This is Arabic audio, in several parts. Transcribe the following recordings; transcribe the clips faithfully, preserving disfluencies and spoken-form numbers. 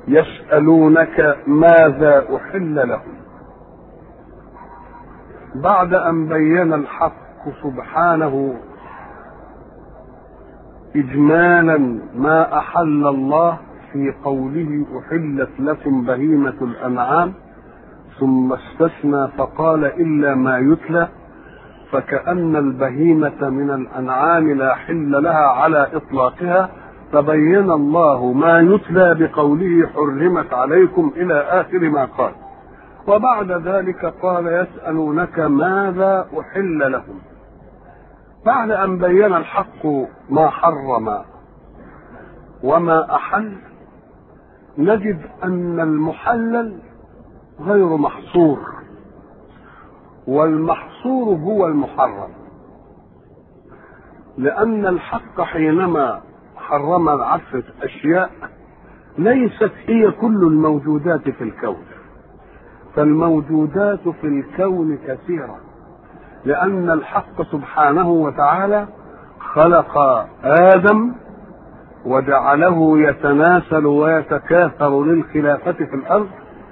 يسألونك ماذا أحل لهم. بعد أن بين الحق سبحانه إجمالا ما أحل الله في قوله أحلت لكم بهيمة الأنعام، ثم استثنى فقال إلا ما يتلى، فكأن البهيمة من الأنعام لا حل لها على إطلاقها، فبين الله ما يتلى بقوله حرمت عليكم إلى آخر ما قال. وبعد ذلك قال يسألونك ماذا أحل لهم. بعد أن بين الحق ما حرم وما أحل، نجد أن المحلل غير محصور، والمحصور هو المحرم، لأن الحق حينما حرم عشرة أشياء ليست هي كل الموجودات في الكون، فالموجودات في الكون كثيرة، لأن الحق سبحانه وتعالى خلق آدم وجعله يتناسل ويتكاثر للخلافة في الأرض،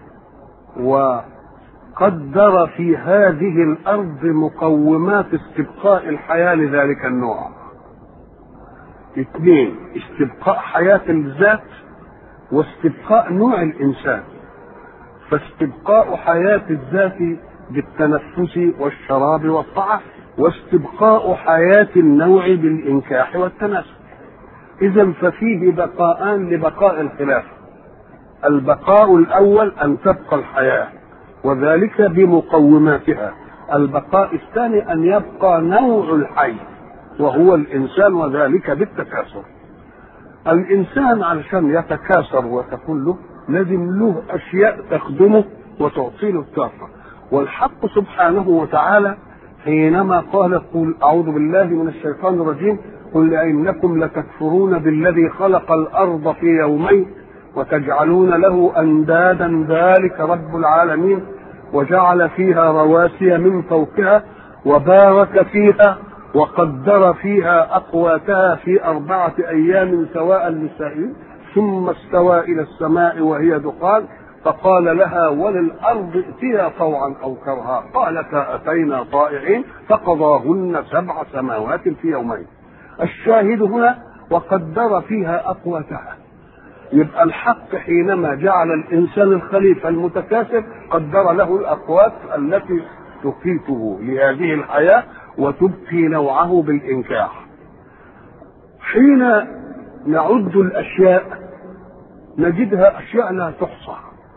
وقدر في هذه الأرض مقومات استبقاء الحياة لذلك النوع. اثنين، استبقاء حياة الذات واستبقاء نوع الإنسان. فاستبقاء حياة الذات بالتنفس والشراب والطعام، واستبقاء حياة النوع بالإنكاح والتناسل. إذن ففيه بقاءان لبقاء الخلافة. البقاء الأول أن تبقى الحياة وذلك بمقوماتها. البقاء الثاني أن يبقى نوع الحي وهو الإنسان وذلك بالتكاثر. الإنسان علشان يتكاثر وتكون له لازم له أشياء تخدمه وتعطي له الطاقة. والحق سبحانه وتعالى حينما قال قل أعوذ بالله من الشيطان الرجيم قل إنكم لتكفرون بالذي خلق الأرض في يومين وتجعلون له أندادا ذلك رب العالمين وجعل فيها رواسي من فوقها وبارك فيها وقدر فيها أقواتها في أربعة أيام سواء للسائلين ثم استوى إلى السماء وهي دخان فقال لها وللأرض ائتيا طوعا أو كرها قالتا أتينا طائعين فقضاهن سبع سماوات في يومين. الشاهد هنا وقدر فيها أقواتها. يبقى الحق حينما جعل الإنسان الخليفة المتكاثر قدر له الأقوات التي تقيته لهذه الحياة وتبقي نوعه بالإنكاح. حين نعد الأشياء نجدها أشياء لا تحصى،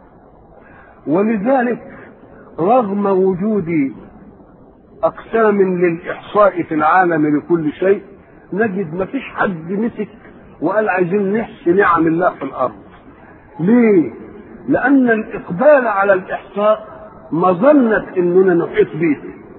ولذلك رغم وجود أقسام للإحصاء في العالم لكل شيء نجد ما فيش حد مسك وقال عايزين نحصي نعم الله في الأرض. ليه؟ لأن الإقبال على الإحصاء مظنة إننا نحيط به،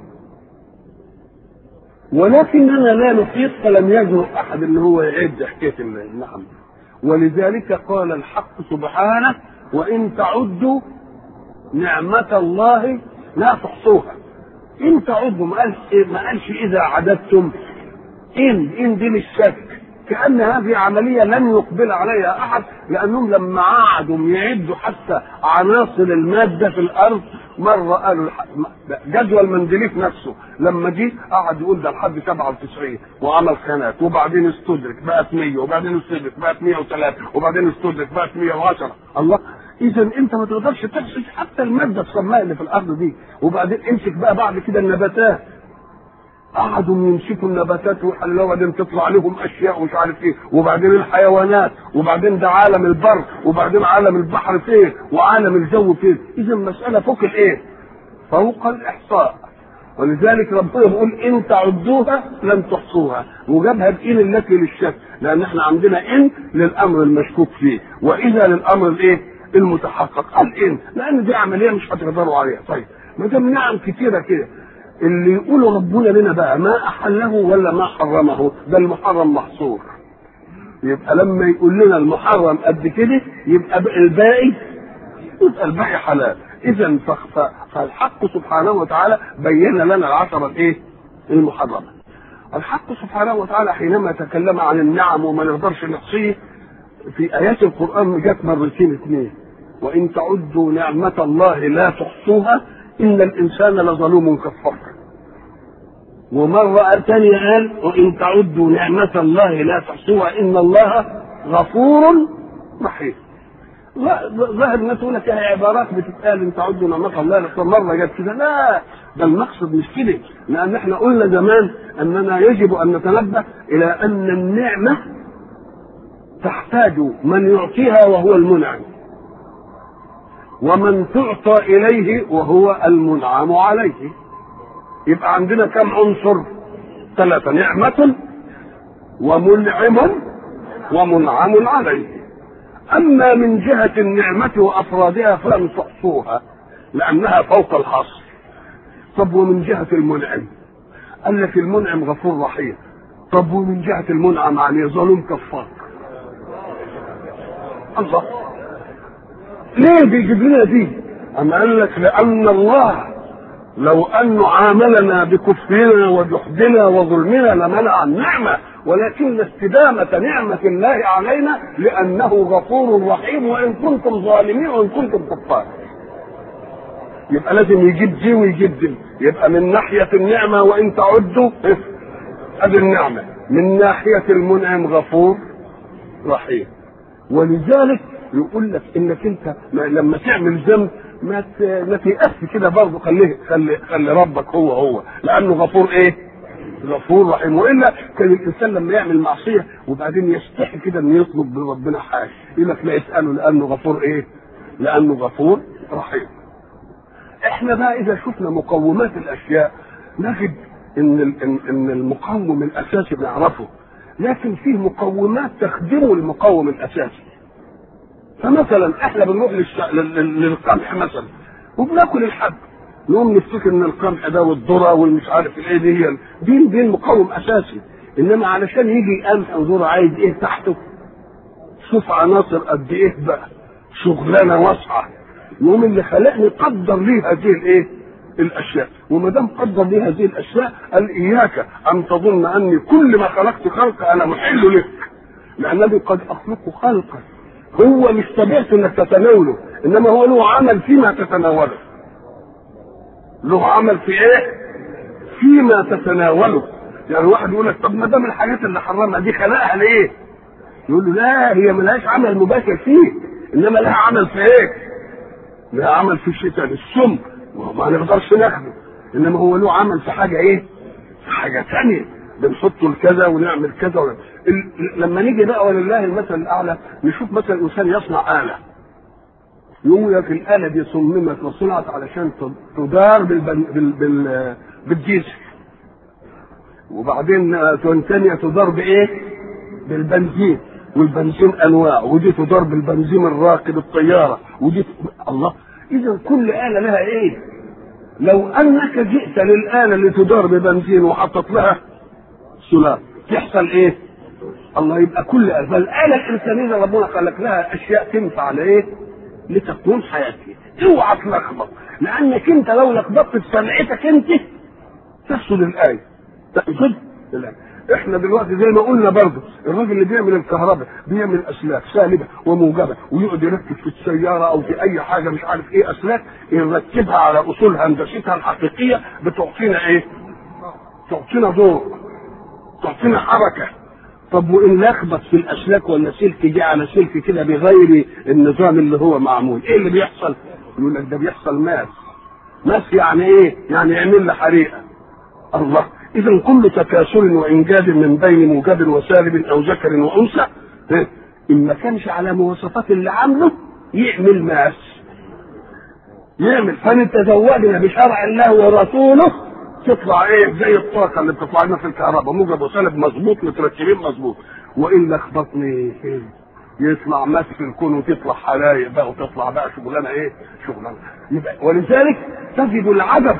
ولكننا لا نحيط، فلم يجرؤ أحد إن هو يعد حكاية النعم. ولذلك قال الحق سبحانه وإن تعدوا نعمة الله لا تحصوها. إن تعدوا ما قالش ما قالش إذا عددتم. إن إن دي للشك، كأن هذه عملية لن يقبل عليها أحد، لأنهم لما قعدوا يعدوا حتى عناصر المادة في الأرض مرة قالوا جدول مندليف نفسه لما جه قعد يقول ده لحد سبعة وتسعين وعمل خانات وبعدين استدرك بقت مية وبعدين استدرك بقت مية وثلاثة وبعدين استدرك بقت مية وعشرة. الله، إذا أنت ما تقدرش تحسب حتى المادة الصماء اللي في الأرض دي. وبعدين امسك بقى بعد كده النباتات، قعدوا يمسكوا النباتات ويحلوها وبعدين تطلع لهم اشياء ومش عارف ايه، وبعدين الحيوانات، وبعدين ده عالم البر، وبعدين عالم البحر فين، وعالم الجو فين. اذا المساله فوق الايه؟ فوق الاحصاء. ولذلك ربنا يقول ان تعدوها لن تحصوها، وجابها بإن التي للشك، لان احنا عندنا ان للامر المشكوك فيه واذا للامر الايه؟ المتحقق. قال ان لان دي عمليه مش هتقدروا عليها. طيب ما دام نعم كتيره كده، اللي يقولوا ربنا لنا بقى ما أحله ولا ما حرمه، ده المحرم محصور. يبقى لما يقول لنا المحرم قد كده يبقى الباقي يبقى الباقي حلال. إذا فالحق سبحانه وتعالى بين لنا العشرة الإيه؟ المحرمة. الحق سبحانه وتعالى حينما تكلم عن النعم وما نقدرش نحصيه في ايات القران جت مرتين اثنين، وان تعدوا نعمه الله لا تحصوها ان الانسان لظلوم كفار. ومره ثانيه قال وان تعدوا نعمه الله لا تحصوها ان الله غفور رحيم. ظاهر الناس تقول لك عبارات بتتقال ان تعدوا نعمه الله لا، مره جت كده، لا ده المقصد مش كده، لان احنا قلنا زمان اننا يجب ان نتنبه الى ان النعمه تحتاج من يعطيها وهو المنعم، ومن تعطى اليه وهو المنعم عليه. يبقى عندنا كم عنصر؟ ثلاثه: نعمه ومنعم ومنعم عليه. اما من جهه النعمه وافرادها فلم تحصوها لانها فوق الحصر. طب ومن جهه المنعم؟ قال لك المنعم غفور رحيم. طب ومن جهه المنعم عليه ظلوم كفار. الله ليه بيجيب لنا دي؟ اما قال لك لان الله لو انه عاملنا بكفرنا وجحدنا وظلمنا لمنع النعمه، ولكن استدامه نعمه الله علينا لانه غفور رحيم وان كنتم ظالمين وان كنتم كفار. يبقى لازم يجيب دي ويجيب دي. يبقى من ناحيه النعمه وان تعدوا ادي النعمه، من ناحيه المنعم غفور رحيم. ولذلك يقول لك انك انت لما تعمل ذنب ما ما تيأس كده برضه، خليه خلي خلي ربك هو هو، لانه غفور ايه؟ غفور رحيم. والا كان الانسان لما يعمل معصيه وبعدين يستحي كده انه يطلب من ربنا حاجه، يقول لك لا اساله لانه غفور ايه؟ لانه غفور رحيم. احنا بقى اذا شفنا مقومات الاشياء نجد ان ان المقوم الاساسي بنعرفه، لكن فيه مقومات تخدم المقوم الاساسي. فمثلا احنا بنروح للش... للقمح مثلا وبناكل الحب، نقوم نفتكر ان القمح ده والذره والمش عارف الايه دي هي دي دي المقوم اساسي. انما علشان يجي قمح وذره عايز ايه تحته؟ شوف عناصر قد ايه بقى، شغلانه واسعه. يقوم اللي خلقني قدر ليه هذه الايه؟ الاشياء. وما دام قدر ليه هذه الاشياء قال اياك ان تظن اني كل ما خلقت خلق انا محل لك، لانني قد اخلق خلقا هو مش طبيعته انك تتناوله، انما هو له عمل فيما تتناوله. له عمل في ايه؟ فيما تتناوله. يعني واحد يقول لك طب ما دام الحاجات اللي حرمها دي خلقها ليه؟ يقول له لا، هي ملهاش عمل مباشر فيه، انما لها عمل في ايه؟ لها عمل في الشتاء السم، وما نقدرش ناخده، انما هو له عمل في حاجه ايه؟ في حاجه ثانيه بنحطه لكذا ونعمل كذا ونعمل. لما نيجي بقى ولله المثل الاعلى نشوف مثلا انسان يصنع اله، يقول لك الاله دي صممت وصنعت علشان تدار بالبن... بال... بال... بالديزل، وبعدين ثانيه تدار بايه؟ بالبنزين، والبنزين انواع، ودي تدار بالبنزين الراكب الطياره، ودي الله. اذا كل اله لها ايه؟ لو انك جئت للاله اللي تدار ببنزين وحطت لها سولار تحصل ايه؟ الله. يبقى كل اله، فالاله الانسانيه ربنا خلق لها اشياء تنفع لايه؟ لتكون حياتي. اوعى تلخبط، لانك انت لو لخبطت في سمعتك انت تفسد الايه، تفسد الايه. احنا دلوقتي زي ما قلنا برضه الراجل اللي بيعمل الكهرباء بيعمل اسلاك سالبه وموجبه، ويقعد يركب في السياره او في اي حاجه مش عارف ايه اسلاك يركبها على اصول هندستها الحقيقيه بتعطينا ايه؟ تعطينا ضوء، تعطينا حركه. طب وان لخبط في الاسلاك ولا سلك جه على سلك كده بغير النظام اللي هو معمول، ايه اللي بيحصل؟ يقول لك ده بيحصل ماس. ماس يعني ايه؟ يعني يعمل لي حريقه. الله. اذا كل تكاثر وانجاز من بين موجب وسالب او ذكر وانثى ان ما كانش على مواصفات اللي عامله يعمل ماس، يعمل. فنتزوجنا بشرع الله ورسوله تطلع ايه؟ زي الطاقه اللي بتطلع لنا في الكهرباء، موجب وسالب مظبوط متركبين مظبوط. والا خبطني يطلع ماس في الكون وتطلع حلايق بقى وتطلع بقى شغلانه ايه؟ شغلانه. يبقى ولذلك تجد العجب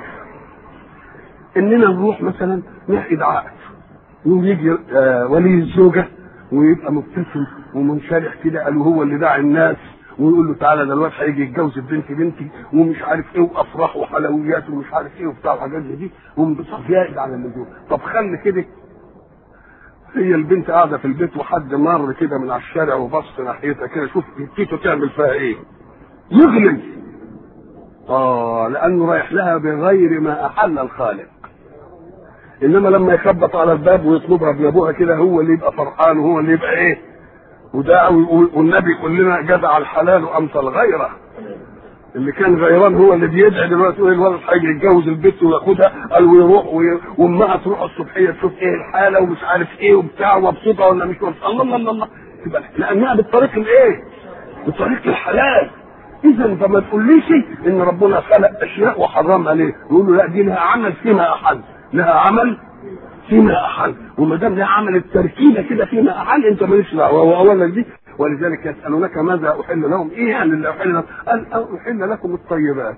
اننا نروح مثلا نعقد عقد ويجي آه ولي الزوجه ويبقى مبتسم ومنشرح كده، قالوا هو اللي داعي الناس ويقول له تعالى ده الواد هيجي يتجوز بنتي بنتي ومش عارف ايه وافراح وحلويات ومش عارف ايه وبتاع الحاجات دي، وانبساط زائد على اللزوم. طب خلي كده هي البنت قاعده في البيت وحد مر كده من على الشارع وبص ناحيتها كده، شوف تيتو تعمل فيها ايه؟ يغلب. اه لانه رايح لها بغير ما احل الخالق. انما لما يخبط على الباب ويطلبها ابن ابوها كده هو اللي يبقى فرحان وهو اللي يبقى ايه؟ وده والنبي يقول لنا جدع الحلال وامثل غيره. اللي كان غيران هو اللي بيدعي دلوقتي يقول الولد هيجي يتجوز البنت وياخدها، قال ويروح وامها تروح الصبحيه تشوف ايه الحاله ومش عارف ايه وبتاع ومبسوطه ولا مش مبسوطه. الله الله الله، تبقى لانها بالطريق الايه؟ بالطريق الحلال. اذا فما تقوليش ان ربنا خلق اشياء وحرمها ليه؟ يقول له لا دي لها عمل فيما احل، لها عمل فيما احل، وما دام لها عمل التركيبه كده فيما احل انت مالكش دعوه. واولا دي ولذلك يسالونك ماذا احل لهم؟ ايه يعني اللي احل لهم؟ قال احل لكم الطيبات.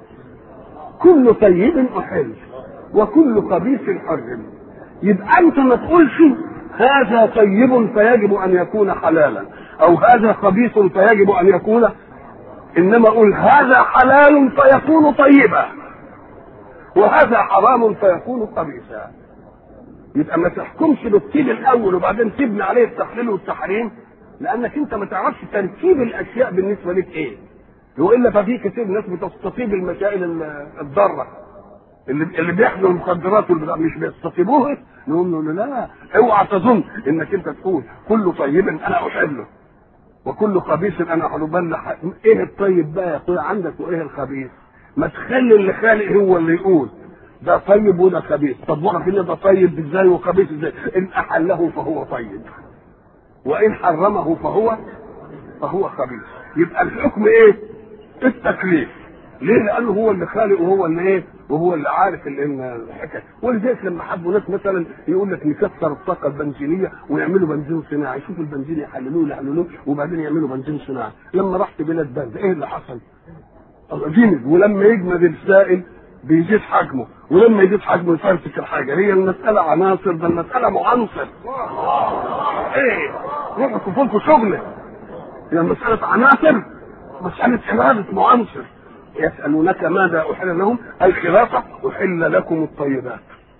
كل طيب احل وكل خبيث حرم. يبقى انت ما تقولش هذا طيب فيجب ان يكون حلالا او هذا خبيث فيجب ان يكون، انما اقول هذا حلال فيكون طيبا وهذا حرام فيكون خبيثا. يبقى ما تحكمش بالطيب الاول وبعدين تبني عليه التحليل والتحريم، لانك انت ما تعرفش تركيب الاشياء بالنسبه لك ايه. والا ففي كثير ناس بتستطيب المسائل الضاره اللي اللي بياخدوا المخدرات مش بيستطيبوها، نقول له لا اوعى تظن انك انت تقول كل طيب انا احله وكل خبيث انا احله. بل ايه الطيب بقى يا اخويا عندك وايه الخبيث؟ ما تخلي اللي خالق هو اللي يقول ده طيب وده خبيث. طب واقف ان ده طيب ازاي وخبيث ازاي؟ ان احله فهو طيب وان حرمه فهو فهو خبيث. يبقى الحكم ايه؟ التكليف. ليه؟ لانه هو اللي خالق وهو اللي ايه؟ وهو اللي عارف الحكايه. ولذلك لما حبوا ناس مثلا يقول لك نكسر الطاقه البنزينيه ويعملوا بنزين صناعي، يشوفوا البنزين يحللوه يحللوه وبعدين يعملوا بنزين صناعي. لما رحت بلاد برد ايه اللي حصل؟ جمد. ولما يجمد السائل بيزيد حجمه، ولما يزيد حجمه يفرتك الحاجه. هي المساله عناصر، ده المساله معنصر. ايه؟ روحوا شوفوا لكم شغله. هي المساله عناصر، مساله حراسه معنصر. يسالونك ماذا احل لهم؟ الخلاصه احل لكم الطيبات.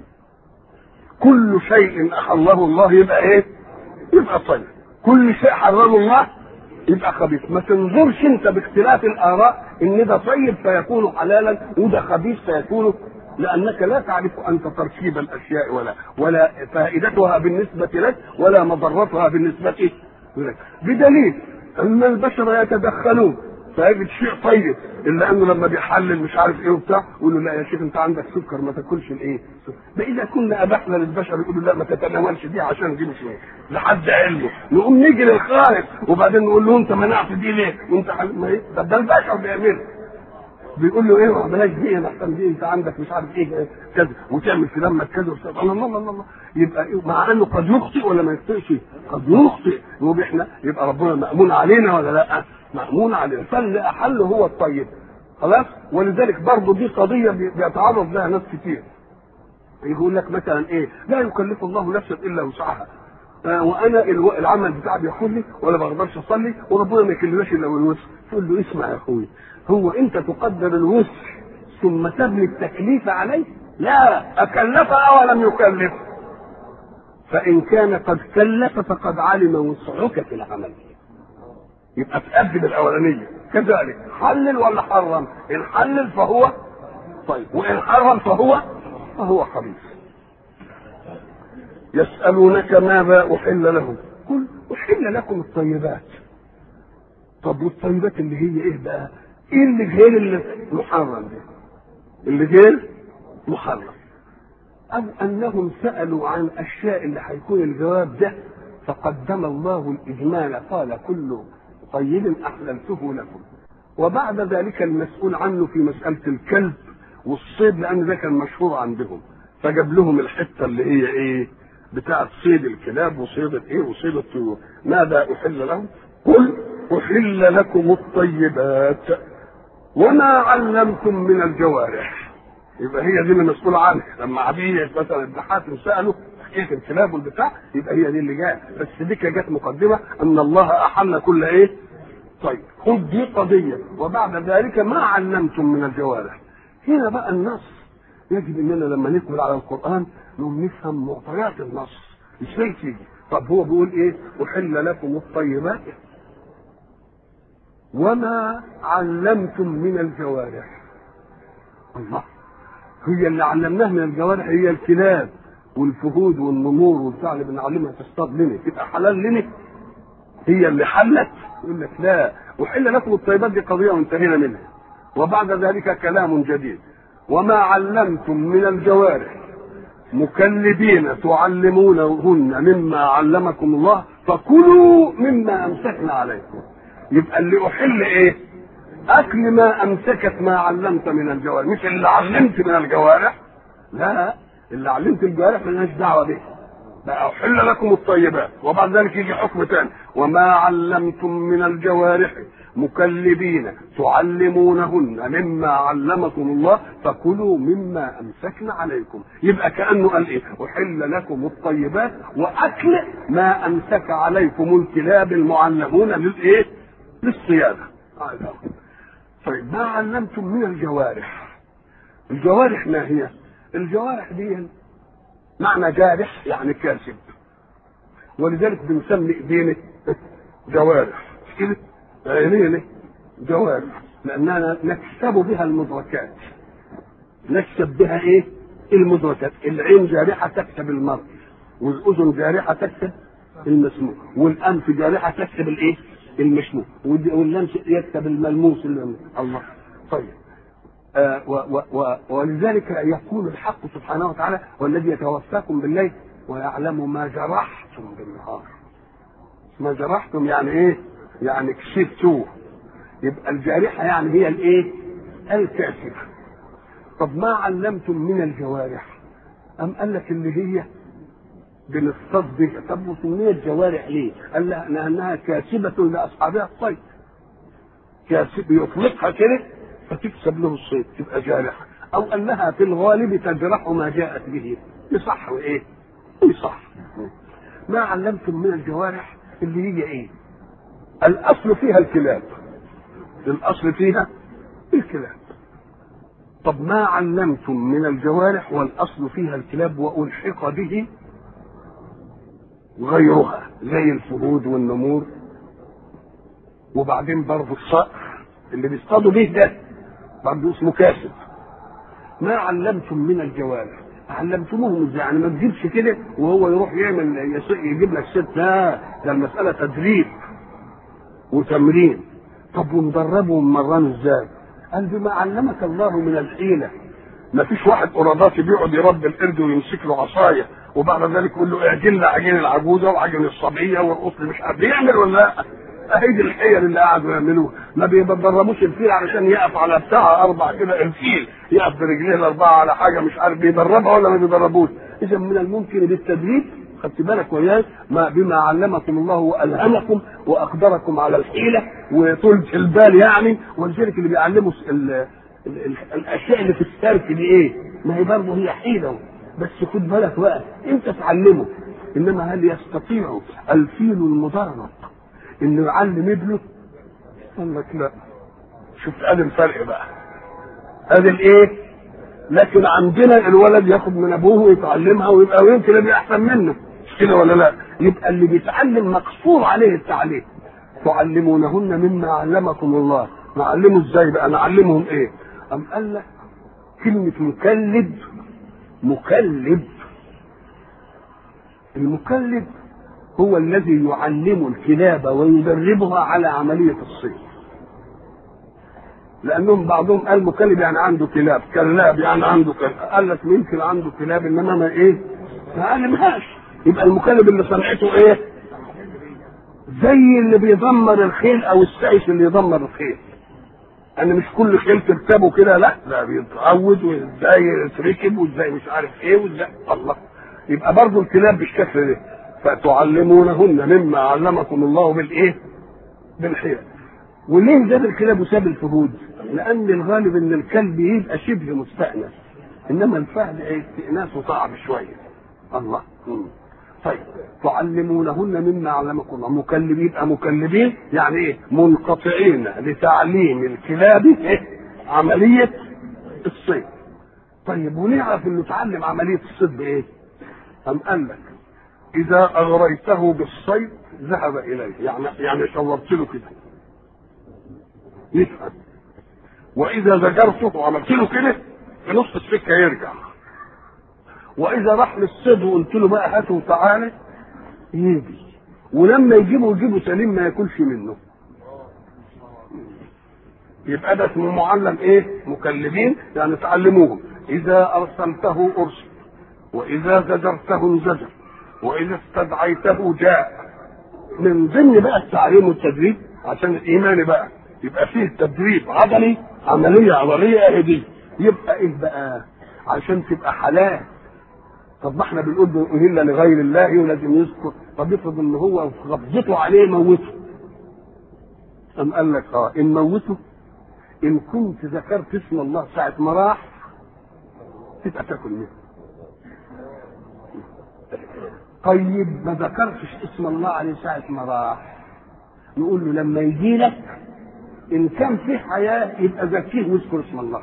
كل شيء احله الله يبقى ايه؟ يبقى طيب. كل شيء حرمه الله يبقى خبيث. ما تنظرش انت باختلاف الاراء ان ده طيب فيكون حلالا وده خبيث فيكون، لانك لا تعرف انت تركيب الاشياء ولا ولا فائدتها بالنسبه لك ولا مضرتها بالنسبه لك. بدليل ان البشر يتدخلون فيجد شيء طيب الا انه لما بيحلل مش عارف ايه وبتاع يقول له لا يا شيخ انت عندك سكر ما تاكلش الايه. فاذا كنا ابحنا للبشر يقولوا لا ما تتناولش دي عشان دي مش ايه لحد علمه، نقوم نيجي للخالق وبعدين نقول له انت منعت دي ليه؟ وانت ما ايه ده, ده البشر بيعمل بيقول له ايه بلاش دي احسن دي انت عندك مش عارف ايه كذا وتعمل في دمك كذا وكذا. الله الله الله الله. يبقى مع انه قد يخطئ ولا ما يخطئش؟ قد يخطئ. يبقى احنا يبقى ربنا مأمون علينا ولا لا؟ مأمون علينا. فاللي احل هو الطيب خلاص. ولذلك برضه دي قضيه بيتعرض لها ناس كتير. يقول لك مثلا ايه؟ لا يكلف الله نفسا الا وسعها. آه وانا العمل بتاعي بياخد لي ولا بقدرش اصلي وربنا ما يكلفناش الا بالوسع. تقول له اسمع يا اخوي، هو انت تقدر الوسع ثم تبني التكليف عليه؟ لا، اكلف او لم يكلف. فان كان قد كلف فقد علم وسعك في العمل، يبقى تقدم الاولانيه. كذلك حلل ولا حرم؟ ان حلل فهو طيب وان حرم فهو فهو خبيث. يسالونك ماذا احل لهم؟ قل احل لكم الطيبات. طب والطيبات اللي هي ايه بقى؟ ايه اللي غير المحرم ده؟ اللي غير محرم او انهم سالوا عن اشياء اللي هيكون الجواب ده فقدم الله الاجمال قال كل طيب احللته لكم، وبعد ذلك المسؤول عنه في مساله الكلب والصيد لان ده كان مشهور عندهم فجاب لهم الحته اللي هي ايه بتاعه صيد الكلاب وصيد الايه وصيد الطيور. ماذا احل لهم؟ قل احل لكم الطيبات وما علمتم من الجوارح. يبقى هي دي اللي مسؤول عنها. لما عبيه مثلا ابن حاتم ساله حكايه الكلاب والبتاع يبقى هي دي اللي جايه. بس دي جت مقدمه ان الله احل كل ايه طيب. خد دي قضيه وبعد ذلك ما علمتم من الجوارح. هنا بقى النص يجب اننا لما نقبل على القران نقوم نفهم معطيات النص ازاي تيجي؟ طب هو بيقول ايه؟ احل لكم الطيبات وما علمتم من الجوارح. الله، هي اللي علمناه من الجوارح هي الكلاب والفهود والنمور والبتاع اللي بنعلمها تصطاد لنا تبقى حلال لنا؟ هي اللي حلت؟ يقول لك لا، احل لكم الطيبات دي قضيه وانتهينا منها، وبعد ذلك كلام جديد. وما علمتم من الجوارح مكلبين تعلمونهن مما علمكم الله فكلوا مما امسكنا عليكم. يبقى اللي احل ايه؟ اكل ما امسكت ما علمت من الجوارح، مش اللي علمت من الجوارح. لا، اللي علمت الجوارح ملهاش دعوه به. بقى احل لكم الطيبات، وبعد ذلك يجي حكم ثاني وما علمتم من الجوارح مكلبين تعلمونهن مما علمكم الله فكلوا مما امسكنا عليكم. يبقى كانه قال ايه؟ احل لكم الطيبات واكل ما امسك عليكم الكلاب المعلمون للايه؟ للصياده. طيب ما علمتم من الجوارح، الجوارح ما هي؟ الجوارح دي معنى جارح يعني كاسب، ولذلك بنسمي ايدينا جوارح، مش كده؟ عينينا جوارح، لاننا نكسب بها المدركات. نكسب بها ايه؟ المدركات. العين جارحه تكسب المرء، والاذن جارحه تكسب المسموع، والانف جارحه تكسب الايه؟ المشموع، واللمس يكسب الملموس. الله. طيب آه و و و ولذلك يقول الحق سبحانه وتعالى والذي يتوفاكم بالليل ويعلم ما جرحتم بالنهار. ما جرحتم يعني ايه؟ يعني كسبتوه. يبقى الجارحه يعني هي الايه؟ الكاسبه. طب ما علمتم من الجوارح، ام قال لك اللي هي بنصطاد بها. طب وسميت جوارح ليه؟ قال لانها كاسبه لاصحابها الصيد، كاسب يطلقها كده فتكسب له الصيد تبقى جارحه، او انها في الغالب تجرح ما جاءت به. يصح وايه؟ يصح. ما علمتم من الجوارح اللي هي ايه؟ الاصل فيها الكلاب، الاصل فيها الكلاب. طب ما علمتم من الجوارح والاصل فيها الكلاب والحق به غيرها زي الفهود والنمور، وبعدين برضه الصقر اللي بيصطادوا به ده برضه اسمه كاسب. ما علمتم من الجوارح علمتموهم ازاي؟ يعني ما تجيبش كده وهو يروح يعمل يجيب لك ست، لا، ده المساله تدريب وتمرين. طب ومدربه ومرنه ازاي؟ قال بما علمك الله من الحيله. ما فيش واحد قراداتي بيقعد يربي القرد ويمسك له عصايه وبعد ذلك يقول له اعجن لي عجين العجوزه وعجين الصبيه والقصر، مش عارف بيعمل ولا لا؟ اهي دي الحيل اللي قعدوا يعملوها. ما بيدربوش الفيل علشان يقف على بتاع اربع كده، الفيل يقف برجليه الاربعه على حاجه مش عارف بيدربها ولا ما بيدربوش. اذا من الممكن بالتدريب، خدت بالك وياي، ما بما علمكم الله والهمكم واقدركم على الحيله وطولة البال يعني. ولذلك اللي بيعلموا ال ال ال الاشياء اللي في السيرك دي ايه؟ ما هي برضه هي حيله، بس خد بالك بقى انت تعلمه. انما هل يستطيع الفيل المدرب انه يعلم ابنه؟ قال لك لا. شفت ادي الفرق بقى، ادي الايه؟ لكن عندنا الولد ياخد من ابوه ويتعلمها ويبقى ويمكن يبقى احسن منه، مش كده ولا لا؟ يبقى اللي بيتعلم مقصور عليه التعليم. تعلمونهن مما علمكم الله. نعلمه ازاي بقى؟ نعلمهم ايه؟ ام قال لك كلمه مكلب. مكلب، المكلب هو الذي يعلم الكلاب ويدربها على عمليه الصيد. لانهم بعضهم قال مكلب يعني عنده كلاب، كلاب يعني عنده كلاب. قال لك يمكن عنده كلاب انما ما ايه؟ ما علمهاش. يبقى المكلب اللي صنعته ايه؟ زي اللي بيدمر الخيل او السائس اللي يدمر الخيل. انا مش كل خيل تركبه كده، لا، ده بيتعود وازاي يتركب وازاي مش عارف ايه وازاي. الله. يبقى برضه الكلاب بالشكل ده. فتعلمونهن مما علمكم الله بالايه؟ بالحيل. وليه جاب الكلاب وساب الفهود؟ لان الغالب ان الكلب يبقى شبه مستأنس، انما الفهد استئناسه صعب شويه. الله. مم. طيب تعلمونهن مما علمكم الله. مكلبين، يبقى مكلبين يعني ايه؟ منقطعين لتعليم الكلاب إيه؟ عمليه الصيد. طيب ونعرف انه تعلم عمليه الصيد بايه؟ أم قال لك اذا اغريته بالصيد ذهب اليه، يعني يعني شورت له كده يفهم. واذا زجرته وعملت له كده في نص السكه يرجع. واذا راح للصيد وقلت له بقى هاته وتعالى يجي، ولما يجيبه يجيبه سليم ما ياكلش منه. يبقى ده اسمه معلم ايه؟ مكلمين، يعني تعلموهم. اذا ارسلته ارسل، واذا زجرته انزجر، واذا استدعيته جاء. من ضمن بقى التعليم والتدريب عشان الايمان بقى يبقى فيه تدريب عضلي، عمليه عضليه اهدي. يبقى ايه بقى؟ عشان تبقى حلال. طب ما احنا بنقول اهل لغير الله ولازم يذكر. طب افرض ان هو غضبته عليه موته. قام قال لك اه ان موته ان كنت ذكرت اسم الله ساعه ما راح تبقى تاكل منه. طيب ما ذكرتش اسم الله عليه ساعه ما راح، نقول له لما يجي لك ان كان في حياه يبقى زكيه واذكر اسم الله.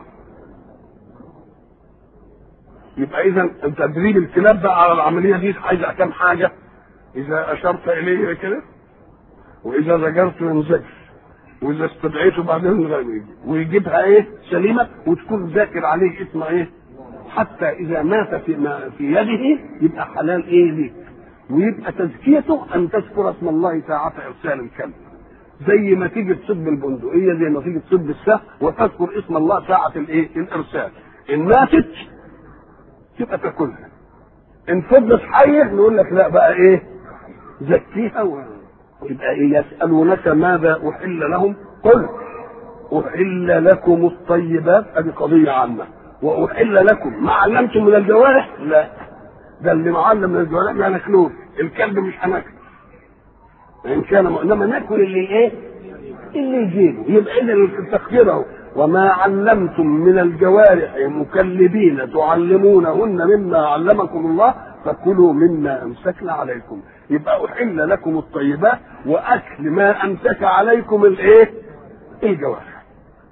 يبقى اذا تدريب الكلاب بقى على العمليه دي عايزه كام حاجه. اذا اشرت اليه كده، واذا زجرت ينزجر، واذا استدعيته بعدين يجي ويجيبها ايه سليمه، وتكون ذاكر عليه اسمه ايه، حتى اذا مات في ما في يده يبقى حلال ايه ليك. ويبقى تزكيته ان تذكر اسم الله ساعه ارسال الكلب، زي ما تيجي تصب البندقيه، زي ما تيجي تصب السهم وتذكر اسم الله ساعه الايه الارسال. ان ماتت تبقى تاكلها، ان فضلت حيه نقول لك لا بقى ايه زكيها. ويبقى ايه؟ يسالونك ماذا احل لهم قل احل لكم الطيبات. ادي قضيه عامه. واحل لكم ما علمتم من الجوارح، لا ده اللي معلم من الجوارح لا ناكلوه. الكلب مش هناكله ان كان، انما ناكل اللي ايه اللي يجيبه. يبقى اذا التفكير اهو وما علمتم من الجوارح مكلبين تعلمونهن مما علمكم الله فكلوا مما امسكنا عليكم. يبقى احل لكم الطيبات واكل ما امسك عليكم الايه الجوارح.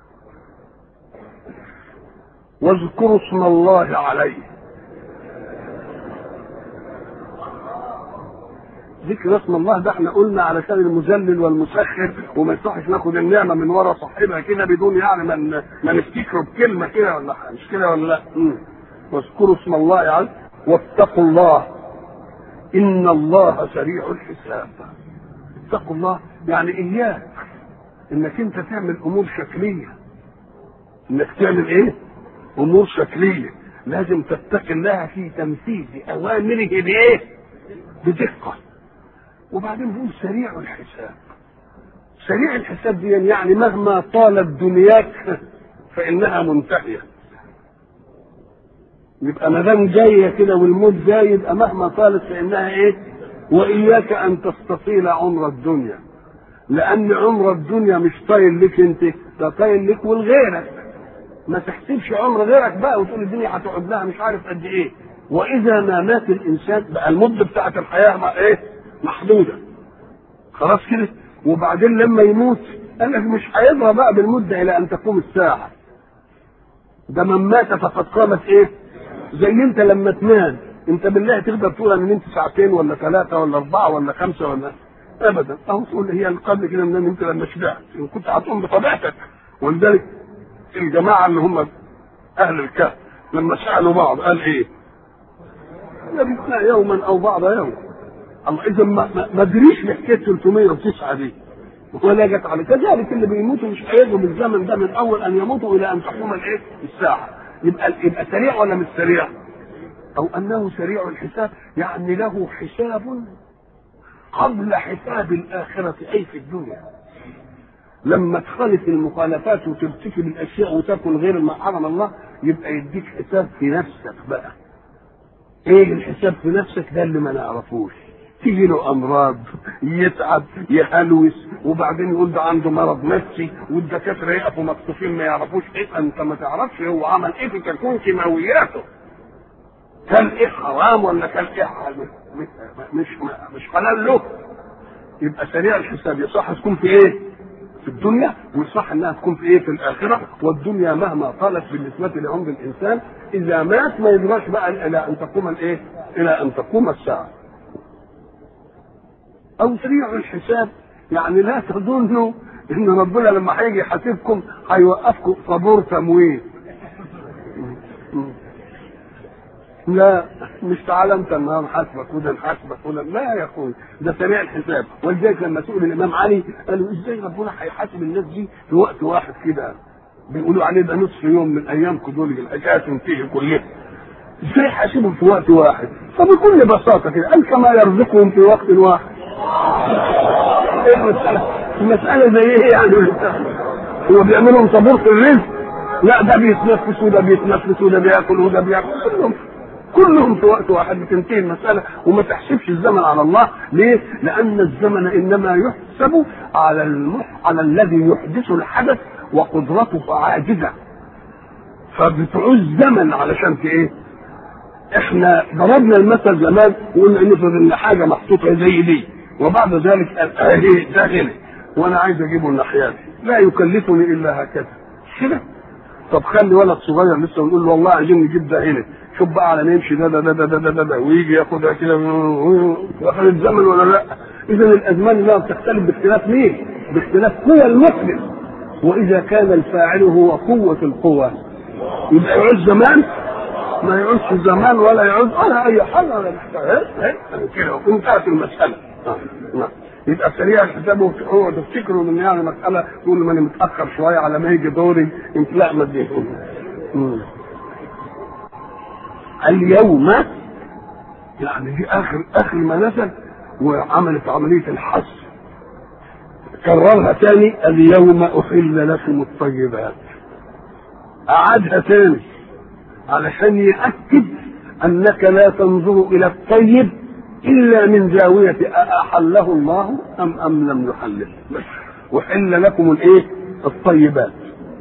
واذكروا اسم الله عليه. ذكر اسم الله ده احنا قلنا علشان المذلل والمسخر، وما يصحش ناخد النعمه من ورا صاحبها كده بدون يعني من ما نفتكره بكلمه كده ولا مش كده ولا لا. واذكروا اسم الله عليه واتقوا الله ان الله سريع الحساب. اتقوا الله يعني اياك انك انت تعمل امور شكليه، انك تعمل ايه امور شكليه. لازم تتقي الله في تنفيذ اوامره بايه بدقه. وبعدين بيقول سريع الحساب. سريع الحساب دي يعني مهما طالت دنياك فانها منتهيه. يبقى ما دام جايه كده والموت جاي يبقى مهما طالت فانها ايه. واياك ان تستطيل عمر الدنيا، لان عمر الدنيا مش طايل لك انت، ده طايل لك ولغيرك. ما تحسبش عمر غيرك بقى وتقول الدنيا هتقعد لها مش عارف قد ايه. واذا ما مات الانسان بقى المده بتاعت الحياه ما ايه محدوده خلاص كده. وبعدين لما يموت قال لك مش هيضرب بقى بالمده الى ان تقوم الساعه. ده من مات فقد قامت ايه. زي انت لما تنام انت بالله تقدر تقول ان انت ساعتين ولا ثلاثه ولا اربعه ولا خمسه ولا ابدا. اهو تقول هي قبل كده من انت لما شبعت ان كنت هتقوم بطبيعتك. ولذلك الجماعه اللي هم اهل الكهف لما سالوا بعض قال ايه لبثنا يوما او بعض يوم. الله اذا ما ادريش بحكايه ثلاثمائة وتسعة دي ولا جت على كذلك. اللي بيموتوا مش هيجوا بالزمن ده من اول ان يموتوا الى ان تقوم الايه الساعه. يبقى يبقى سريع ولا مش سريع؟ او انه سريع الحساب يعني له حساب قبل حساب الاخره اي في الدنيا. لما تخالف المخالفات وترتكب الاشياء وتاكل غير ما حرم الله يبقى يديك حساب في نفسك بقى. ايه الحساب في نفسك ده اللي ما نعرفوش. تيجي له امراض يتعب يهلوس وبعدين يقول ده عنده مرض نفسي والدكاتره يقفوا مكتوفين ما يعرفوش ايه. انت ما تعرفش هو عمل ايه في تكون كيماوياته. كان ايه حرام ولا كان ايه مش مش حلال له. يبقى سريع الحساب يصح تكون في ايه في الدنيا ويصح انها تكون في ايه في الاخره. والدنيا مهما طالت بالنسبه لعمر الانسان اذا مات ما يدراش بقى الى ان تقوم الايه الى ان تقوم الساعه. او سريع الحساب يعني لا تظنوا ان ربنا لما هيجي يحاسبكم هيوقفكم طابور تموين. لا، مش تعالى انت النهار حاسبك وده نحاسبك ولا لا يا اخوي، ده سريع الحساب. ولذلك لما سئل الامام علي قالوا ازاي ربنا هيحاسب الناس دي في وقت واحد كده، بيقولوا عليه ده نصف يوم من ايامكم دول الحكايه تنتهي كلها، ازاي حاسبهم في وقت واحد؟ فبكل بساطه كده قال كما يرزقهم في وقت واحد. ايه المساله؟ المساله زي ايه يعني؟ هو بيعملهم طابور في الرزق؟ لا، ده بيتنفس وده بيتنفس وده بياكل وده بياكل، كلهم كلهم في وقت واحد بتنتهي المساله. وما تحسبش الزمن على الله. ليه؟ لان الزمن انما يحسب على المح... على الذي يحدث الحدث وقدرته عاجزه، فبتعوز زمن علشان في ايه؟ احنا ضربنا المثل زمان وقلنا ان ان حاجه محطوطه زي دي وبعد ذلك قال اهي ده هنا وانا عايز اجيبه الناحيه دي، لا يكلفني الا هكذا كده. طب خلي ولد صغير لسه ونقول له والله عايزين نجيب ده هنا، شوف بقى على نمشي ده ده ده ده ده, ده, ده ويجي ياخدها كده واخد الزمن ولا لا؟ اذا الازمان لا بتختلف باختلاف مين؟ باختلاف قوى المحدث. واذا كان الفاعل هو قوه القوى يبقى يعوز زمان؟ ما يعوزش زمان ولا يعوز ولا اي حاجه ولا محتاج كده وانتهت المساله. آه. يبقى سريع الحساب وتقعدوا تفتكروا ان يعني مساله تقول ما انا متاخر شويه على ما يجي دوري، انت لا ما تجيش. اليوم يعني دي اخر اخر ما نزل وعملت عمليه الحصر، كررها تاني اليوم احل لكم الطيبات، اعادها تاني علشان يأكد انك لا تنظر الى الطيب الا من زاويه احله الله ام ام لم يحلله. وحل لكم الايه؟ الطيبات.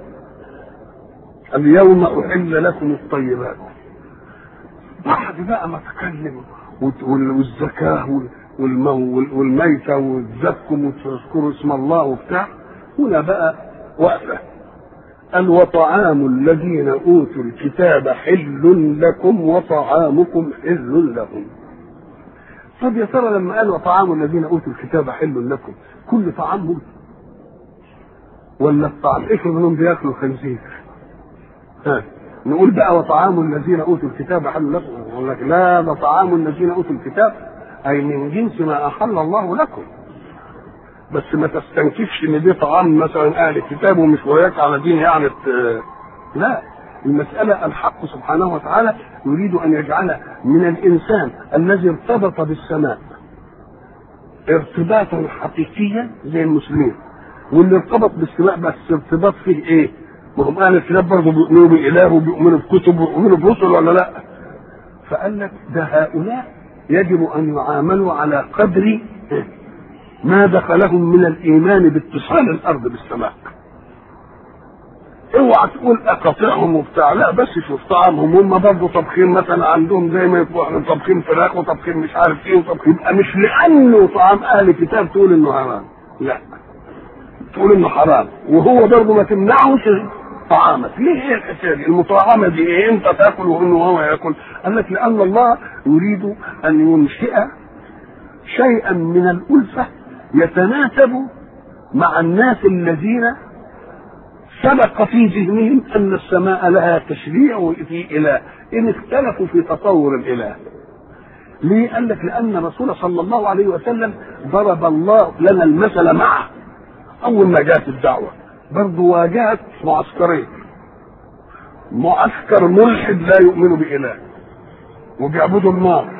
اليوم احل لكم الطيبات. بعد بقى ما تكلم والزكاه والميته وتزكوا وتذكروا اسم الله وبتاع، هنا بقى وقفه قال وطعام الذين اوتوا الكتاب حل لكم وطعامكم حل لهم. طب يا ترى لما قال وطعام الذين اوتوا الكتاب حل لكم كل طعامهم ولا الطعام؟ افرض انهم بياكلوا خنزير، ها نقول بقى وطعام الذين اوتوا الكتاب حل لكم؟ يقول لك لا، ده طعام الذين اوتوا الكتاب اي من جنس ما احل الله لكم، بس ما تستنكفش ان دي طعام مثلا اهل الكتاب ومش وياك على دين يعني. لا، المساله الحق سبحانه وتعالى يريد ان يجعل من الانسان الذي ارتبط بالسماء ارتباطا حقيقيا زي المسلمين، واللي ارتبط بالسماء بس ارتباط فيه ايه؟ وهم اهل الكتاب برضه بيؤمنوا باله وبيؤمنوا بكتب وبيؤمنوا برسل ولا لا؟ فقال لك ده هؤلاء يجب ان يعاملوا على قدر ما دخلهم من الايمان باتصال الارض بالسماء. اوعى تقول اقاطعهم وبتاع، لا بس شوف طعامهم هم برضه طبخين مثلا عندهم زي ما يطبخوا طبخين فراخ وطبخين مش عارف ايه وطبخين، يبقى مش لانه طعام اهل الكتاب تقول انه حرام، لا تقول انه حرام وهو برضه ما تمنعوش طعامك. ليه ايه الحكايه المطاعمه دي؟ ايه انت تاكل وانه هو ياكل؟ قال لك لان الله يريد ان ينشئ شيئا من الالفه يتناسب مع الناس الذين سبق في ذهنهم ان السماء لها تشريع في اله ان اختلفوا في تطور الاله. ليه؟ قال لك لان الرسول صلى الله عليه وسلم ضرب الله لنا المثل معه. اول ما جاءت الدعوه برضه واجهت معسكرين، معسكر ملحد لا يؤمن باله وبيعبدوا النار،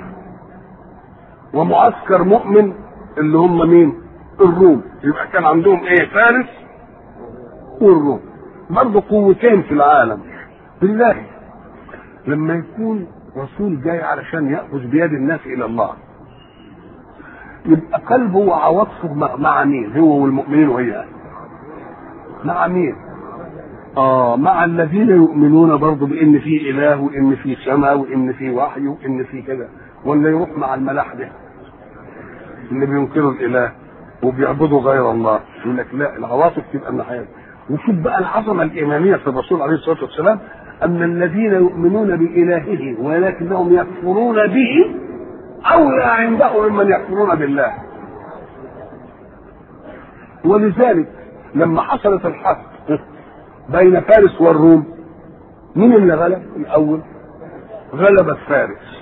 ومعسكر مؤمن اللي هم مين؟ الروم. يبقى كان عندهم ايه؟ فارس والروم، برضه قوتين في العالم. بالله لما يكون رسول جاي علشان يأخذ بيد الناس الى الله يبقى قلبه وعواطفه مع مين؟ هو والمؤمنين وياه مع مين؟ اه مع الذين يؤمنون برضه بان في اله وان في سماء وان في وحي وان في كده، ولا يروح مع الملاحده اللي بينكروا الاله وبيعبدوا غير الله؟ يقول لك لا، العواطف تبقى الناحيه. وشوف بقى العظمه الايمانيه في الرسول عليه الصلاه والسلام، ان الذين يؤمنون بالهه ولكنهم يكفرون به اولى عندهم ممن يكفرون بالله. ولذلك لما حصلت الحرب بين فارس والروم، مين اللي غلب الاول؟ غلبت فارس.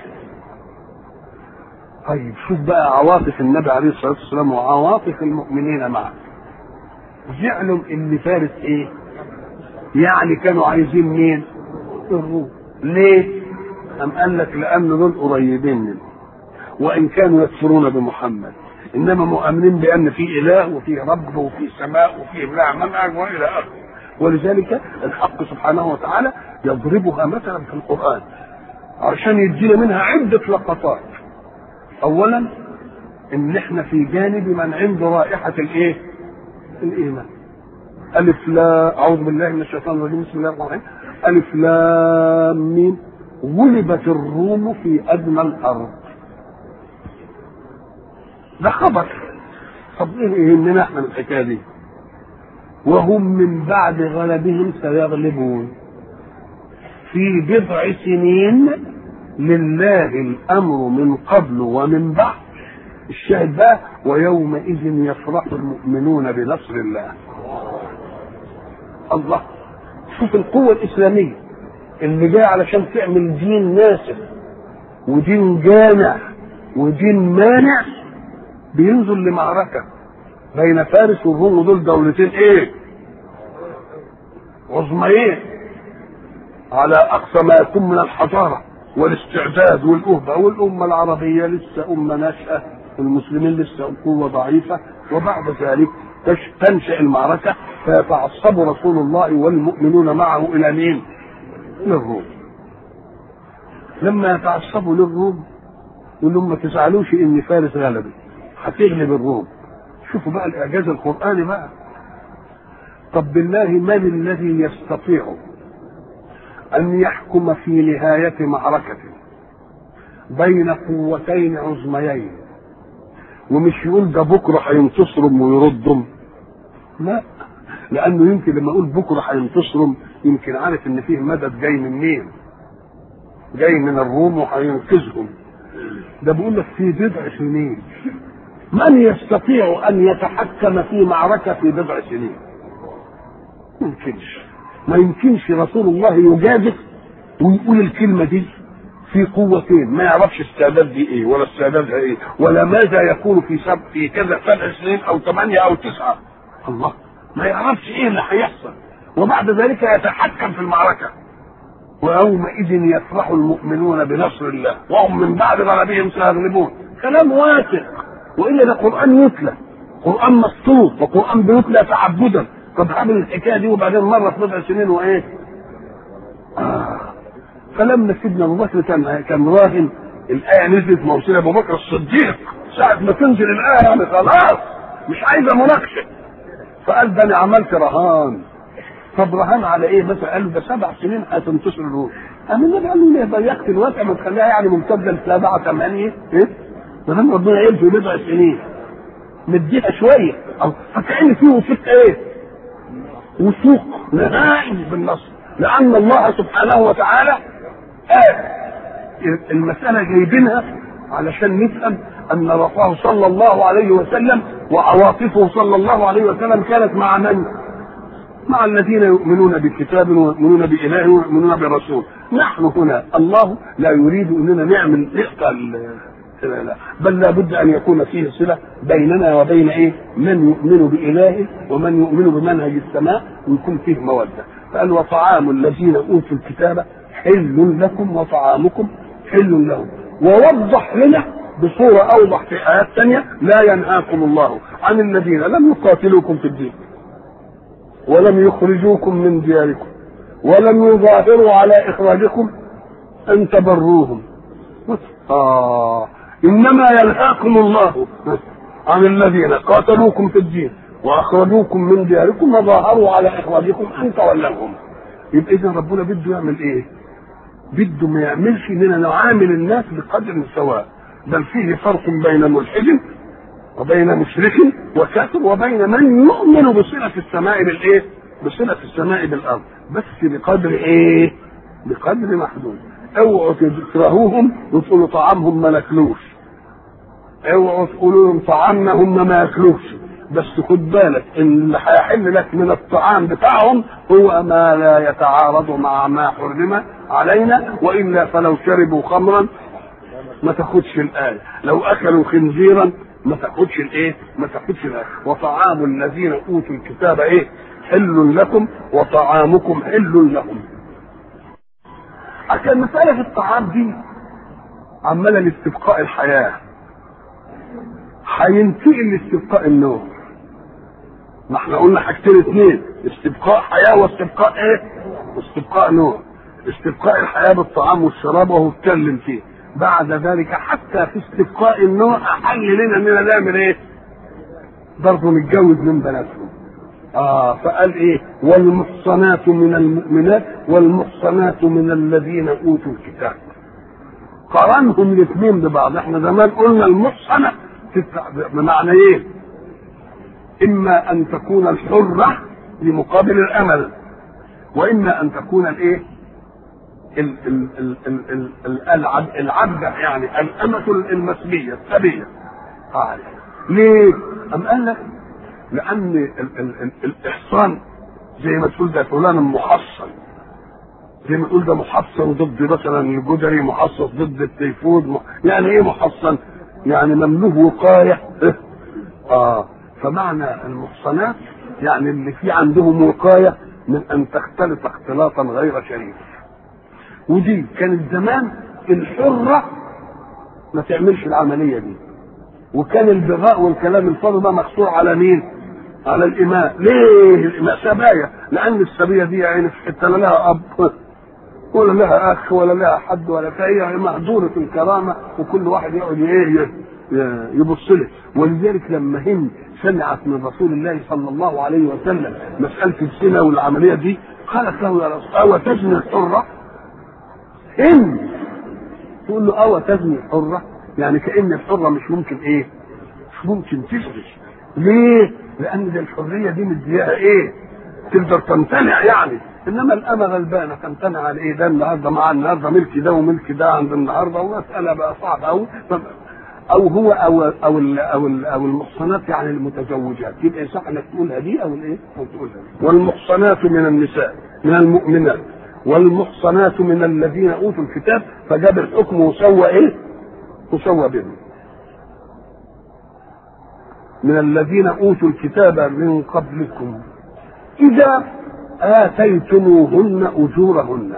طيب شوف بقى عواطف النبي عليه الصلاه والسلام وعواطف المؤمنين معه. زعلوا ان فارس ايه؟ يعني كانوا عايزين مين؟ الروم. ليه؟ أم قال لك لأن دول قريبين منه، وإن كانوا يكفرون بمحمد إنما مؤمنين بأن في إله وفي رب وفي سماء وفي إله منهج وإلى آخره. ولذلك الحق سبحانه وتعالى يضربها مثلا في القرآن عشان يدينا منها عدة لقطات. أولا إن إحنا في جانب من عنده رائحة الإيه؟ الإيمان. ألف لا أعوذ بالله من الشيطان الرجيم بسم الله الرحمن الرحيم. ألف لام ميم غلبت الروم في أدنى الأرض. ده خبر. طب إيه يهمنا إحنا من الحكاية دي؟ وهم من بعد غلبهم سيغلبون في بضع سنين لله الأمر من قبل ومن بعد. الشاهد بقى ويومئذ يفرح المؤمنون بنصر الله. الله، شوف القوة الإسلامية اللي جاي علشان تعمل دين ناسخ ودين جامع ودين مانع، بينزل لمعركة بين فارس والروم، ودول دولتين ايه؟ عظميين على أقصى ما يكون من الحضارة والاستعداد والأهبة، والأمة العربية لسه أمة ناشئة، المسلمين لسه قوة ضعيفة. وبعد ذلك تنشأ المعركة فيتعصب رسول الله والمؤمنون معه إلى مين؟ للروم. لما يتعصبوا للروم يقول لهم ما تزعلوش إن فارس غلبت، هتغلب الروم. شوفوا بقى الإعجاز القرآني بقى. طب بالله من الذي يستطيع أن يحكم في نهاية معركة بين قوتين عظميين ومش يقول ده بكرة هينتصرهم ويردهم؟ لا، لأنه يمكن لما أقول بكرة هينتصرهم يمكن عارف إن فيه مدد جاي من مين؟ جاي من الروم وهينقذهم. ده بيقول لك في بضع سنين. من يستطيع أن يتحكم في معركة في بضع سنين؟ ما يمكنش. ما يمكنش رسول الله يجادل ويقول الكلمة دي في قوتين ما يعرفش السادات دي ايه ولا الساداتها ايه ولا ماذا يكون في سبع في كذا سبع سنين او ثمانية او تسعة. الله، ما يعرفش ايه اللي هيحصل، وبعد ذلك يتحكم في المعركة. ويومئذ يفرح المؤمنون بنصر الله وهم من بعد غلبهم سيغلبون. كلام واثق، والا ده قرآن يتلى، قرآن مسطور وقرآن بيتلى تعبدا. طب عامل الحكايه دي وبعدين مره في بضع سنين وايه؟ آه. فلما سيدنا ابو بكر كان كان راهن، الايه نزلت موصله ابو بكر الصديق ساعه ما تنزل الايه يعني خلاص مش عايزه مناقشه، فقال ده انا عملت رهان. طب رهان على ايه مثلا؟ قال له ده سبع سنين هتنتصر الروم. قام النبي قال له ليه ضيقت الوقت ما تخليها يعني ممتده لسبعه ثمانيه ايه؟ ما ربنا يقول في بضع سنين مديها شويه، او فكأن فيه وثيق ايه؟ وثوق نهائي بالنصر، لأن الله سبحانه وتعالى قال المسألة جايبينها علشان نفهم أن رسوله صلى الله عليه وسلم وعواطفه صلى الله عليه وسلم كانت مع من؟ مع الذين يؤمنون بكتاب ويؤمنون بإله ويؤمنون برسول. نحن هنا الله لا يريد أننا نعمل نقطع لا لا، بل لا بد أن يكون فيه صلة بيننا وبين إيه؟ من يؤمن بإله ومن يؤمن بمنهج السماء، ويكون فيه مودة. فقال وطعام الذين أوتوا الكتاب حل لكم وطعامكم حل لهم. ووضح لنا بصورة أوضح في آيات ثانية لا ينهاكم الله عن الذين لم يقاتلوكم في الدين ولم يخرجوكم من دياركم ولم يظاهروا على إخراجكم أن تبروهم. آه إنما ينهاكم الله عن الذين قاتلوكم في الدين وأخرجوكم من دياركم وظاهروا على إخراجكم أن تولوهم. يبقى إذا ربنا بده يعمل إيه؟ بده ما يعملش إننا نعامل الناس بقدر سواء، بل فيه فرق بين ملحد وبين مشرك وكافر وبين من يؤمن بصلة السماء بالإيه؟ بصلة السماء بالأرض، بس بقدر إيه؟ بقدر محدود. اوعوا تكرهوهم وتقولوا طعامهم ما ناكلوش، اوعوا تقولوا لهم طعامنا هم ما ياكلوش، بس خد بالك ان اللي هيحل لك من الطعام بتاعهم هو ما لا يتعارض مع ما حرم علينا، والا فلو شربوا خمرا ما تاخدش الايه، لو اكلوا خنزيرا ما تاخدش الايه، ما تاخدش الايه. وطعام الذين اوتوا الكتاب ايه؟ حل لكم وطعامكم حل لهم. عشان مساله الطعام دي عماله لاستبقاء الحياه، هينتقل لاستبقاء النوم. ما احنا قلنا حاجتين اثنين، استبقاء حياه واستبقاء ايه؟ واستبقاء نوم. استبقاء الحياه بالطعام والشراب وهو اتكلم فيه. بعد ذلك حتى في استبقاء النوم احل لنا اننا نعمل ايه؟ برضه نتجوز من بناتهم. اه فقال ايه؟ والمحصنات من المؤمنات والمحصنات من الذين اوتوا الكتاب. قرنهم الاثنين ببعض. احنا زمان قلنا المحصنه بمعنى ايه؟ اما ان تكون الحره لمقابل الامل، واما ان تكون الايه؟ العبد يعني الامة المسبية السبية. قال ليه؟ أم قال لك لأن ال ال ال الإحصان زي ما تقول ده فلان محصن، زي ما تقول ده محصن ضد مثلا الجدري، محصن ضد التيفود. يعني إيه محصن؟ يعني مملوه وقاية. آه فمعنى المحصنات يعني اللي في عندهم وقاية من أن تختلط اختلاطا غير شريف. ودي كانت زمان الحرة ما تعملش العملية دي، وكان البغاء والكلام الفاضي ده مقصور على مين؟ على الإماء. ليه الإماء؟ سبايا، لأن السبية دي يعني في حتة لا لها أب ولا لها أخ ولا لها حد ولا فهي مهدورة الكرامة، وكل واحد يقعد إيه يبص له. ولذلك لما هند سمعت من رسول الله صلى الله عليه وسلم مسألة الزنا والعملية دي قالت له يا رسول الله وتزني الحرة؟ هند تقول له أو تزني الحرة؟ يعني كأن الحرة مش ممكن ايه؟ مش ممكن تزني. ليه؟ لأن ده الحرية دي مديها ايه؟ تقدر تمتنع يعني. انما الأمة غلبانة تمتنع على ايه؟ ده النهارده مع النهارده ملك ده وملك ده عند النهارده، ومسألة بقى صعبة أوي. أو هو أو أو ال أو ال أو المحصنات يعني المتزوجات، يبقى صح انك تقولها دي أو الايه؟ أو تقولها دي. والمحصنات من النساء من المؤمنات والمحصنات من الذين اوتوا الكتاب، فجاب الحكم وسوى ايه؟ وسوى بهم. من الذين اوتوا الكتاب من قبلكم اذا اتيتموهن اجورهن.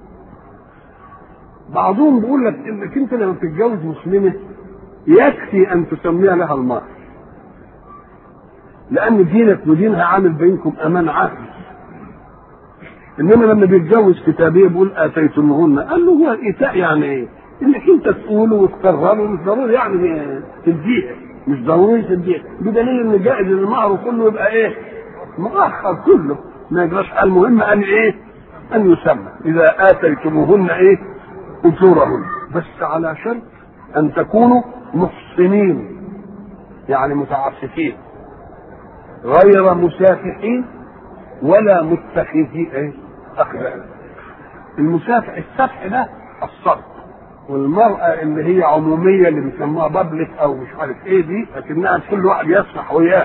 بعضهم بيقول لك انك انت لما تتجوز مسلمه يكفي ان تسميها لها المهر، لان دينك ودينها عامل بينكم امان عهد. انما لما بيتجوز كتابيه بيقول اتيتموهن، قال له هو الايتاء يعني ايه؟ انك انت تقوله وتكرره، مش ضروري يعني تديها، مش ضروري تديها، بدليل ان جائز المهر كله يبقى ايه؟ مؤخر كله ما يجراش. المهم ان ايه؟ ان يسمى اذا اتيتموهن ايه؟ اجورهن، بس على شرط ان تكونوا محصنين يعني متعففين غير مسافحين ولا متخذي ايه؟ اخلاق. المسافح السفح ده الصرف، والمرأة اللي هي عمومية اللي بيسموها بابلك او مش عارف ايه دي، لكنها كل واحد يسفح وياه.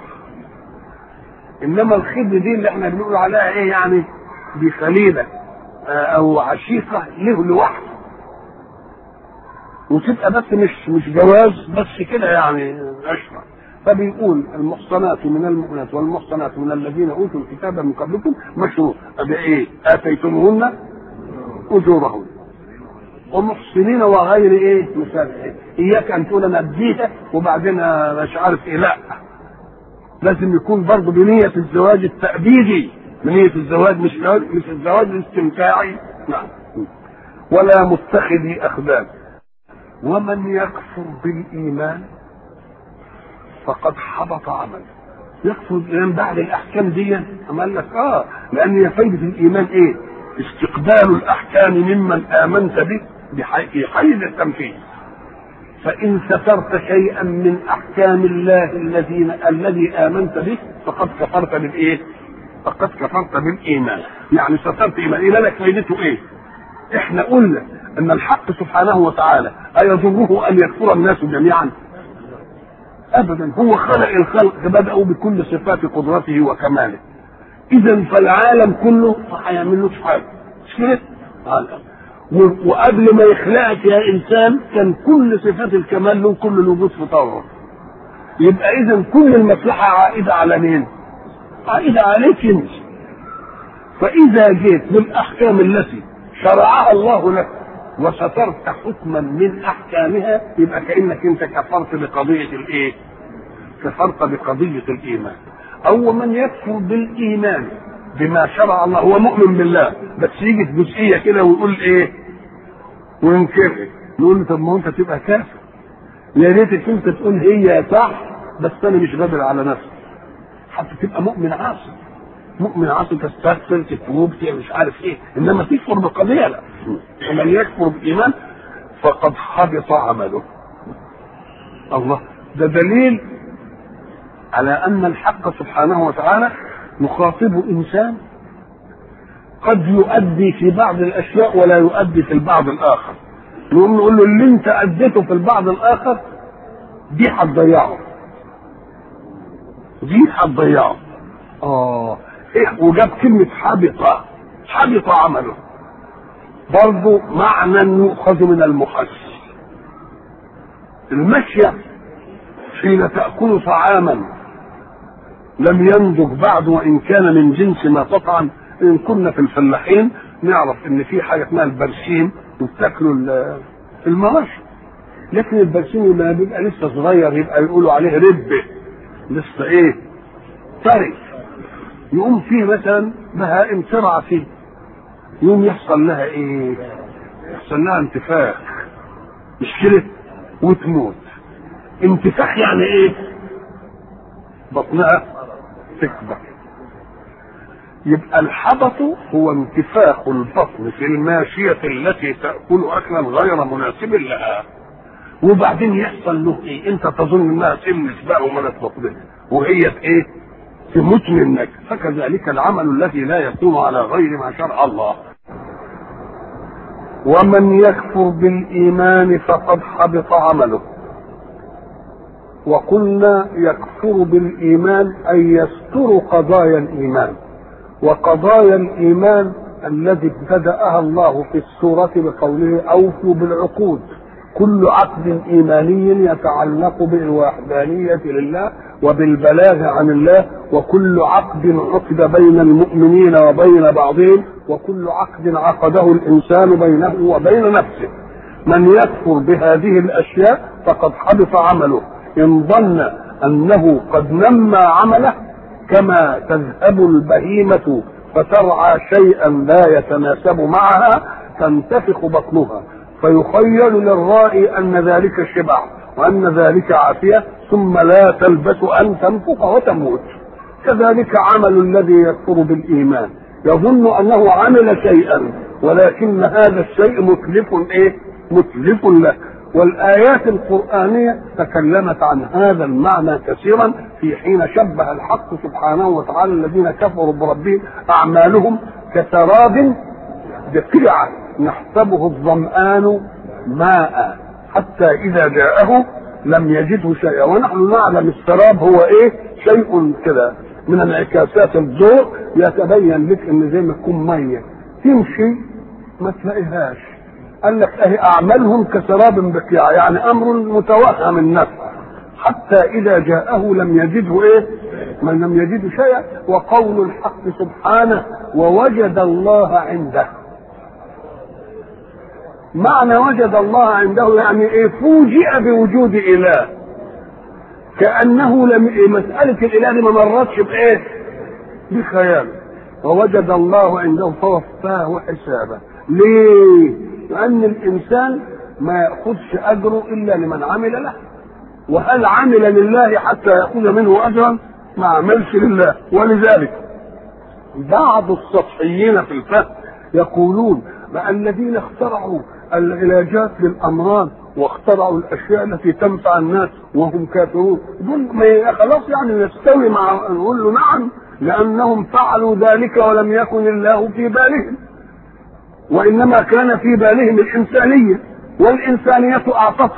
انما الخد دي اللي احنا بنقول عليها ايه يعني؟ دي خليلة او عشيقة له لوحده، وتبقى بس مش مش جواز بس كده يعني عشرة. فبيقول المحصنات من المؤمنات والمحصنات من الذين اوتوا الكتاب من قبلكم مشروع بايه؟ اتيتموهن اجورهن ومحسنين وغير ايه؟ مسافحين. اياك ان تقول انا اديها وبعدين مش عارف ايه، لا، لازم يكون برضه بنية الزواج التأبيدي، بنية الزواج مش مش الزواج الاستمتاعي. نعم. ولا متخذي اخدان. ومن يكفر بالايمان فقد حبط عمله. يكفر الإيمان بعد الأحكام دي قال لك آه لأن هي فايدة الإيمان إيه؟ استقبال الأحكام ممن آمنت به بحيز التنفيذ. فإن سترت شيئا من أحكام الله الذين الذي آمنت به فقد كفرت بالإيه؟ فقد كفرت بالإيمان. يعني سترت إيمان، إيمانك فايدته إيه؟ إحنا قلنا أن الحق سبحانه وتعالى أيضره أن يكفر الناس جميعا؟ ابدا، هو خلق الخلق بدأوا بكل صفات قدرته وكماله. اذا فالعالم كله ما هيعملوش حاجه، مش كده؟ وقبل ما يخلقك يا انسان كان كل صفات الكمال له كل الوجود في طوره. يبقى اذا كل المصلحه عائده على مين؟ عائده عليك انت. فاذا جيت بالاحكام التي شرعها الله لك وسترت حكما من احكامها، يبقى كانك انت كفرت بقضيه الايه؟ كفرت بقضيه الايمان. او من يكفر بالايمان بما شرع الله هو مؤمن بالله، بس يجي في جزئيه كده ويقول ايه؟ وينكر. نقول له طب ما انت تبقى كافر، يا ريتك انت تقول هي صح بس انا مش قادر على نفسي، حتى تبقى مؤمن عاصي. مؤمن عاصي تستغفر تتوب مش عارف ايه، انما تكفر بقضيه لا. ومن يكفر بالايمان فقد حبط عمله. الله، ده دليل على ان الحق سبحانه وتعالى يخاطب انسان قد يؤدي في بعض الاشياء ولا يؤدي في البعض الاخر. نقوم نقول له اللي انت اديته في البعض الاخر دي هتضيعه، دي هتضيعه. اه ايه، وجاب كلمه حبط، حبط عمله، برضه معنى يؤخذ من المخس. المشيه حين تاكل طعاما لم ينضج بعد وان كان من جنس ما تطعم. ان كنا في الفلاحين نعرف ان في حاجه اسمها البرسيم وبتاكلوا المواشي، لكن البرسيم لما بيبقى لسه صغير يبقى يقولوا عليه ربه، لسه ايه؟ طري. يقوم فيه مثلا بهائم ترعى فيه، يقوم يحصل لها ايه؟ يحصل لها انتفاخ، مش كده؟ وتموت. انتفاخ يعني ايه؟ بطنها تكبر. يبقى الحبط هو انتفاخ البطن في الماشية التي تأكل أكلا غير مناسب لها، وبعدين يحصل له ايه؟ انت تظن انها تملك بقى وملت بطنها وهي ايه؟ تموت منك. فكذلك العمل الذي لا يكون على غير ما شرع الله. ومن يكفر بالإيمان فقد حبط عمله. وقلنا يكفر بالإيمان أي يستر قضايا الإيمان، وقضايا الإيمان الذي ابتدأها الله في السورة بقوله أوفوا بالعقود. كل عقد إيماني يتعلق بالوحدانية لله وبالبلاغ عن الله، وكل عقد عقد بين المؤمنين وبين بعضهم، وكل عقد عقده الإنسان بينه وبين نفسه. من يكفر بهذه الأشياء فقد حبط عمله، إن ظن أنه قد نمى عمله كما تذهب البهيمة فترعى شيئا لا يتناسب معها تنتفخ بطنها، فيخيل للرائي أن ذلك شبع وأن ذلك عافية، ثم لا تلبث أن تنفخ وتموت. كذلك عمل الذي يكفر بالإيمان يظن أنه عمل شيئا ولكن هذا الشيء متلف إيه؟ متلف له. والآيات القرآنية تكلمت عن هذا المعنى كثيرا في حين شبه الحق سبحانه وتعالى الذين كفروا بربهم أعمالهم كسراب بقيعة يحسبه الظمآن ماء حتى إذا جاءه لم يجده شيئا. ونحن نعلم السراب هو إيه؟ شيء كده من انعكاسات الضوء يتبين لك إن زي ما تكون مية تمشي ما تلاقيهاش. قال لك اهي اعمالهم كسراب بقيع، يعني امر متوهم النفع حتى اذا جاءه لم يجده ايه؟ من لم يجده شيئا. وقول الحق سبحانه ووجد الله عنده، معنى وجد الله عنده يعني ايه؟ فوجئ بوجود اله، كانه لم مساله الاله دي ما مرتش بايه؟ بخيال. ووجد الله عنده فوفاه حسابه. ليه؟ لأن الإنسان ما يأخذش أجره إلا لمن عمل له، وهل عمل لله حتى يأخذ منه أجرا؟ ما عملش لله. ولذلك بعض السطحيين في الفهم يقولون بأن الذين اخترعوا العلاجات للأمراض واخترعوا الأشياء التي تنفع الناس وهم كافرون دول خلاص يعني يستوي مع، نقول له نعم، لأنهم فعلوا ذلك ولم يكن الله في بالهم، وإنما كان في بالهم الإنسانية، والإنسانية أعطتهم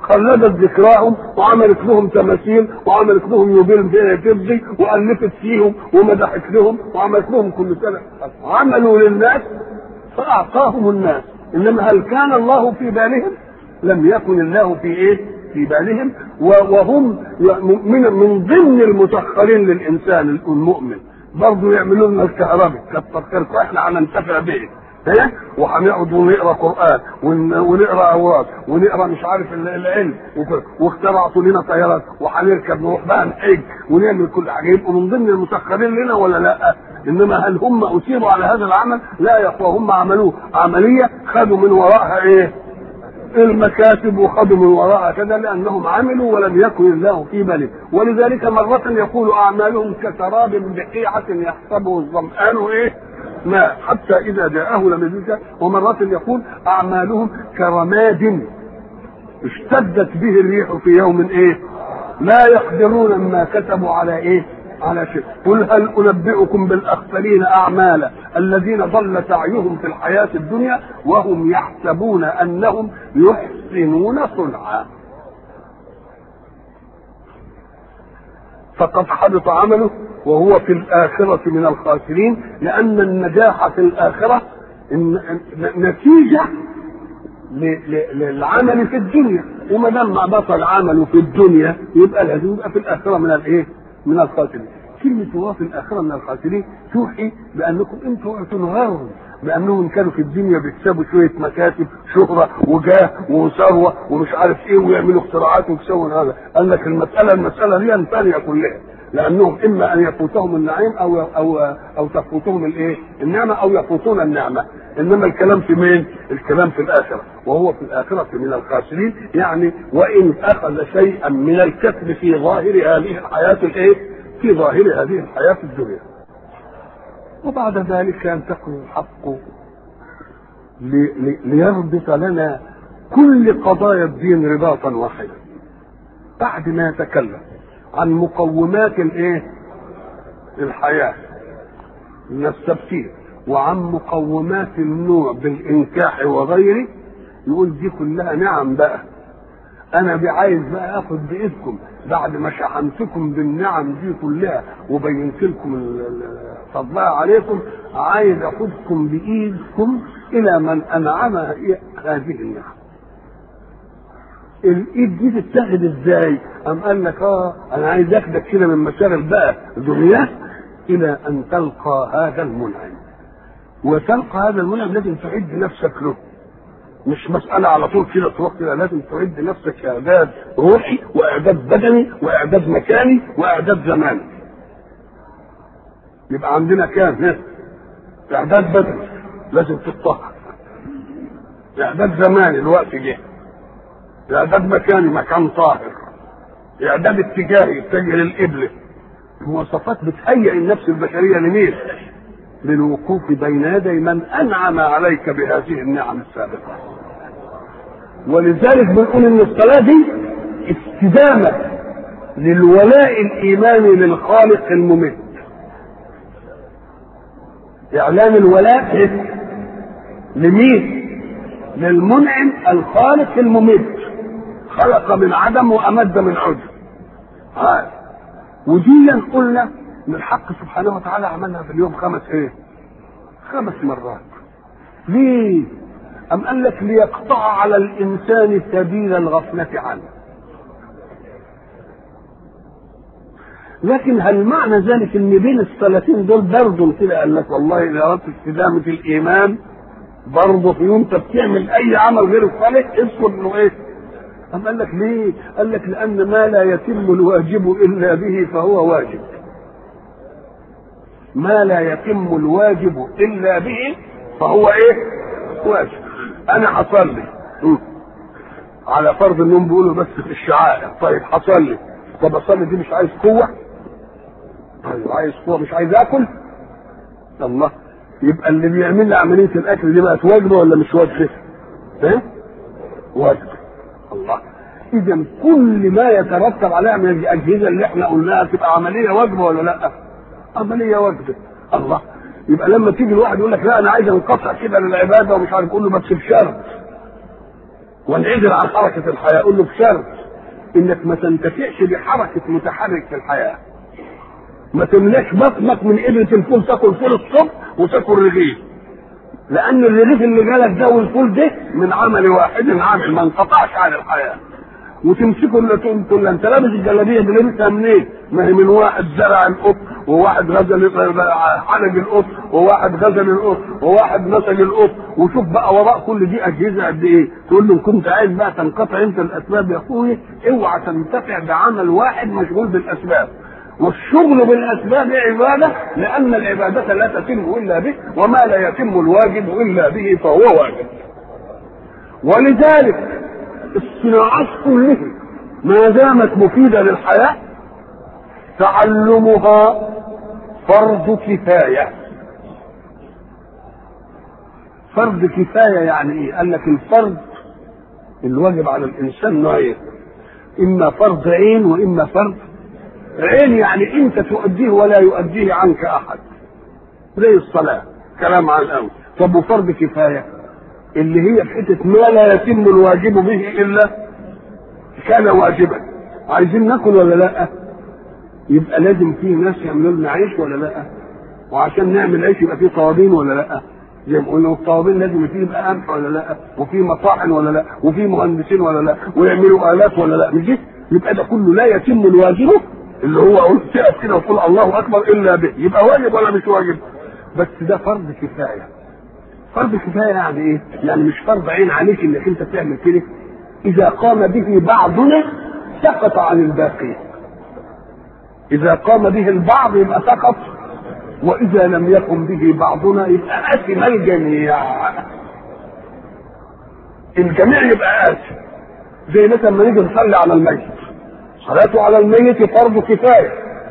خلدت ذكراهم وعملت لهم تماثيل وعملت لهم يوبيل تبدي والفت فيهم ومدحت لهم وعملت لهم كل سنه، عملوا للناس فاعطاهم الناس. انما هل كان الله في بالهم؟ لم يكن الله في ايه؟ في بالهم. وهم من من ضمن المسخرين للانسان المؤمن برضه يعملوا لنا الكهرباء، كتر خيركم احنا هننتفع به، ها، وهنقعد ونقرا قران ونقرا اوراد ونقرا مش عارف العلم، واخترعتوا لنا طيارات وهنركب نروح بقى نحج ونعمل كل حاجه، يبقوا من ضمن المسخرين لنا ولا لا؟ انما هل هم اثيروا على هذا العمل؟ لا يا اخوه، هم عملوه عمليه خدوا من وراءها ايه؟ المكاتب، وخدوا من وراءها كذا لانهم عملوا ولم يكن الله في باله. ولذلك مره يقول اعمالهم كسراب بقيعه يحسبه الظمآن ايه؟ ماء حتى اذا جاءه لم يجده. ومرة يقول اعمالهم كرماد اشتدت به الريح في يوم ايه؟ لا يقدرون ما كتبوا على ايه؟ على شيء. قل هل انبئكم بالاخسرين اعمالا الذين ضل سعيهم في الحياة الدنيا وهم يحسبون انهم يحسنون صنعا. فقد حبط عمله وهو في الآخرة من الخاسرين، لأن النجاح في الآخرة نتيجة للعمل في الدنيا، وما دام بطل عمله في الدنيا يبقى لازم يبقى في الآخرة من الايه؟ من الخاسرين. كلمة هو في الآخرة من الخاسرين توحي بأنكم انتم تنهارون بأنهم كانوا في الدنيا بيكسبوا شوية مكاتب شهرة وجاه وثروة ومش عارف ايه ويعملوا اختراعات ويكسبوا هذا. قال لك المسألة المسألة دي ثانية كلها، لأنهم إما أن يفوتهم النعيم أو أو أو تفوتهم الإيه؟ النعمة أو يفوتون النعمة. إنما الكلام في مين؟ الكلام في الآخرة، وهو في الآخرة من الخاسرين. يعني وإن أخذ شيئا من الكسب في ظاهر هذه الحياة الإيه؟ في ظاهر هذه الحياة الدنيا. وبعد ذلك ينتقل الحق ليربط لنا كل قضايا الدين رباطا واحدا. بعد ما يتكلم عن مقومات الايه؟ الحياه من التفسير، وعن مقومات النوع بالانكاح وغيره، يقول دي كلها نعم بقى. انا بعايز بقى اخد بايدكم بعد ما شحنتكم بالنعم دي كلها وبينت لكم فضلها عليكم، عايز اخدكم بايدكم الى من انعم هذه النعم. الايد دي تتاخد ازاي؟ ام قال لك اه انا عايز اخدك كده من مشاغل بقى دنيا الى ان تلقى هذا المنعم. وتلقى هذا المنعم لازم تعد نفسك له، مش مسألة على طول كده تروح كده، لازم تعد نفسك اعداد روحي واعداد بدني واعداد مكاني واعداد زماني. يبقى عندنا كام؟ اعداد بدني لازم تتطهر، اعداد زماني الوقت جه، اعداد مكاني مكان طاهر، اعداد اتجاهي اتجه للقبله. مواصفات بتهيئ النفس البشريه لمين؟ للوقوف بين يدي من انعم عليك بهذه النعم السابقه. ولذلك بنقول ان الصلاه دي استدامه للولاء الايماني للخالق المميت. اعلان الولاء لمين؟ للمنعم الخالق المميت، خلق من عدم وامد من عدم. آه. ودي قلنا ان الحق سبحانه وتعالى عملها في اليوم خمس ايه؟ خمس مرات. ليه؟ ام قال لك ليقطع على الانسان سبيل الغفلة عنه. لكن هل معنى ذلك ان بين الصلاتين دول برضه كده قال لك والله اذا اردت استدامة الايمان برضه في يوم انت بتعمل اي عمل غير الصالح اذكر انه ايه؟ أم قال لك ليه؟ قال لك لأن ما لا يتم الواجب إلا به فهو واجب. ما لا يتم الواجب إلا به فهو إيه؟ واجب. أنا هصلي على فرض إنهم بيقولوا بس في الشعائر، طيب هصلي، طب أصلي دي مش عايز قوة؟ طيب عايز قوة مش عايز آكل؟ الله، يبقى اللي بيعمل لي عملية الأكل دي بقت واجبة ولا مش واجبة؟ ها؟ واجب. الله، اذا كل ما يترتب عليها من الاجهزه اللي احنا قلناها تبقى عمليه واجبه ولا لا؟ عمليه واجبه. الله، يبقى لما تيجي الواحد يقول لك لا انا عايز انقطع كده للعباده ومش عارف، يقول له بس بشرط وانعزل عن حركه الحياه. اقول له بشرط انك ما تنتفعش بحركه متحرك في الحياه. ما تملاش بطنك من قبله الفول، تاكل فول الصبح وتاكل رغيف، لان الرغيف اللي جالك ده والفول ده من عمل واحد عامل ما انقطعش عن الحياه. وتمسكوا اللي تقول انت لابس الجلابيه دي لابسها منين؟ ما هي من واحد زرع القط، وواحد غزل حلق القط، وواحد غزل القط، وواحد نسج القط، وشوف بقى وراء كل دي اجهزه قد ايه. تقول له ان كنت عايز بقى تنقطع انت الاسباب يا اخويا، اوعى تنتفع بعمل واحد مشغول بالاسباب. والشغل بالاسباب عباده، لان العباده لا تتم الا به، وما لا يتم الواجب الا به فهو واجب. ولذلك الصناعات كلها ما دامت مفيده للحياه تعلمها فرض كفايه. فرض كفايه يعني ايه؟ قال لك الفرض الواجب على الانسان نوعين، اما فرض عين واما فرض عين، يعني انت تؤديه ولا يؤديه عنك احد، زي الصلاه كلام عن الامر. طب وفرض كفايه اللي هي في حته ما لا يتم الواجب به الا كان واجبا. عايزين ناكل ولا لا؟ يبقى لازم في ناس يعملوا لنا عيش ولا لا؟ وعشان نعمل عيش يبقى في طوابين ولا لا؟ زي ما قلنا الطوابين لازم فيه يبقى قمح ولا لا؟ وفي مطاحن ولا لا؟ وفي مهندسين ولا لا؟ ويعملوا آلات ولا لا؟ مش يبقى ده كله لا يتم الواجب اللي هو تقف كده وتقول الله اكبر الا به، يبقى واجب ولا مش واجب؟ بس ده فرض كفايه. فرض كفايه يعني ايه؟ يعني مش فرض عين عليك انك انت تعمل كده، اذا قام به بعضنا سقط عن الباقي. اذا قام به البعض يبقى سقط، واذا لم يقم به بعضنا يبقى اثم الجميع. الجميع يبقى اثم. زي مثلا لما نيجي نصلي على الميت، صلاته على الميت فرض كفايه،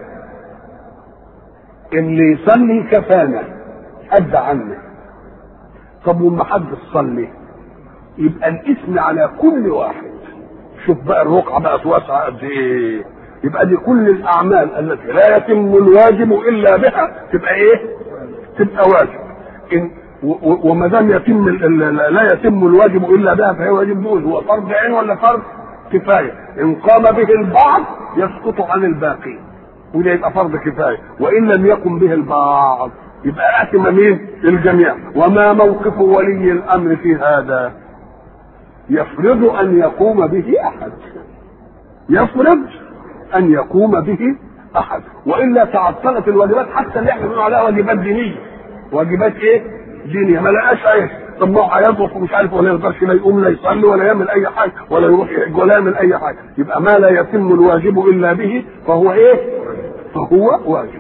اللي يصلي كفانا ادى عنه. طب وما حد صلي يبقى الاثم على كل واحد. شوف بقى الرقعه بقت واسعه قد ايه. يبقى دي كل الاعمال التي لا يتم الواجب الا بها تبقى ايه؟ تبقى واجب. إن وما دام يتم لا يتم الواجب الا بها فهي واجب. نقول هو فرض عين ولا فرض كفايه؟ ان قام به البعض يسقط عن الباقي، وده يبقى فرض كفايه. وان لم يقم به البعض يبقى اثم مين؟ الجميع. وما موقف ولي الامر في هذا؟ يفرض ان يقوم به احد. يفرض ان يقوم به احد، والا تعطلت الواجبات، حتى اللي احنا بنقول عليها واجبات دينيه. واجبات ايه؟ دينيه. ما لقاش عيش، طب ما هو هيطبخ ومش عارف، ولا يقدرش لا يقوم لا يصلي ولا يعمل اي حاجه، ولا يروح يحج ولا يعمل اي حاجه. يبقى ما لا يتم الواجب الا به فهو ايه؟ فهو واجب.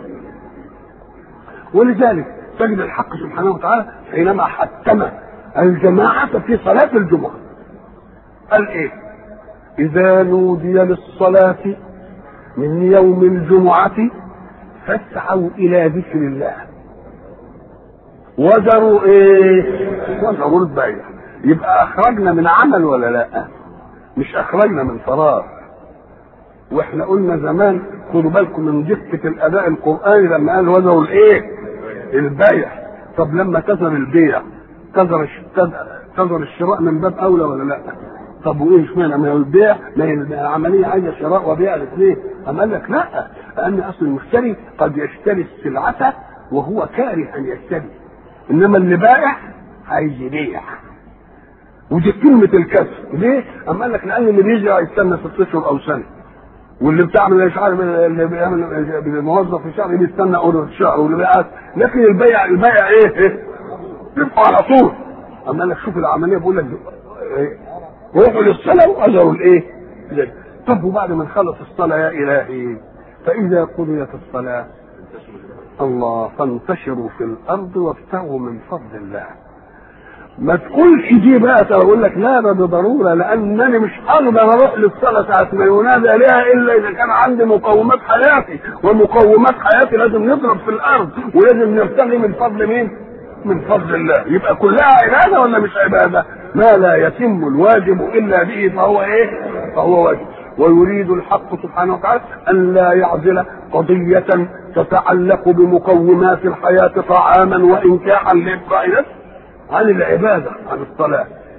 ولذلك تجد الحق سبحانه وتعالى حينما حتم الجماعه في صلاه الجمعه قال ايه؟ اذا نودي للصلاه من يوم الجمعه فاسعوا الى ذكر الله وذروا ايه؟ وذروا البيع. يبقى اخرجنا من عمل ولا لا؟ مش اخرجنا من فراغ. واحنا قلنا زمان خدوا بالكم من دقه الاداء القراني لما قال وذروا الايه؟ البيع. طب لما تذر البيع تذر تذر الشراء من باب اولى ولا لا؟ طب وايه اشمعنى؟ ما هو البيع ما هي العمليه عايزه شراء وبيع الاثنين. اما قال لك لا، لان اصل المشتري قد يشتري السلعه وهو كاره ان يشتري، انما اللي بائع عايز يبيع. ودي كلمه الكسب. ليه؟ اما قال لك لان اللي بيجي هيستنى ست اشهر او سنه، واللي بتعمل مش عارف اللي بيعمل موظف في شهر بيستنى اول شهر، واللي بيعمل. لكن البيع البيع ايه؟ ايه؟ يبقى على طول. اما قال لك شوف العمليه بيقول لك روحوا للصلاه واجروا الايه؟ طب وبعد ما نخلص الصلاه يا الهي فاذا قضيت الصلاه الله فانتشروا في الارض وابتغوا من فضل الله. ما تقولش دي بقى تقول لك لا ده ضروره، لانني مش هقدر اروح للصلاه ساعه ما ينادى عليها الا اذا كان عندي مقومات حياتي، ومقومات حياتي لازم نضرب في الارض، ولازم نبتغي من فضل مين؟ من فضل الله. يبقى كلها عباده ولا مش عباده؟ ما لا يتم الواجب الا به فهو ايه؟ فهو واجب. ويريد الحق سبحانه وتعالى ان لا يعزل قضيه تتعلق بمقومات الحياه طعاما وانكاحا لابقاء نفس عن العباده، عن الصلاه.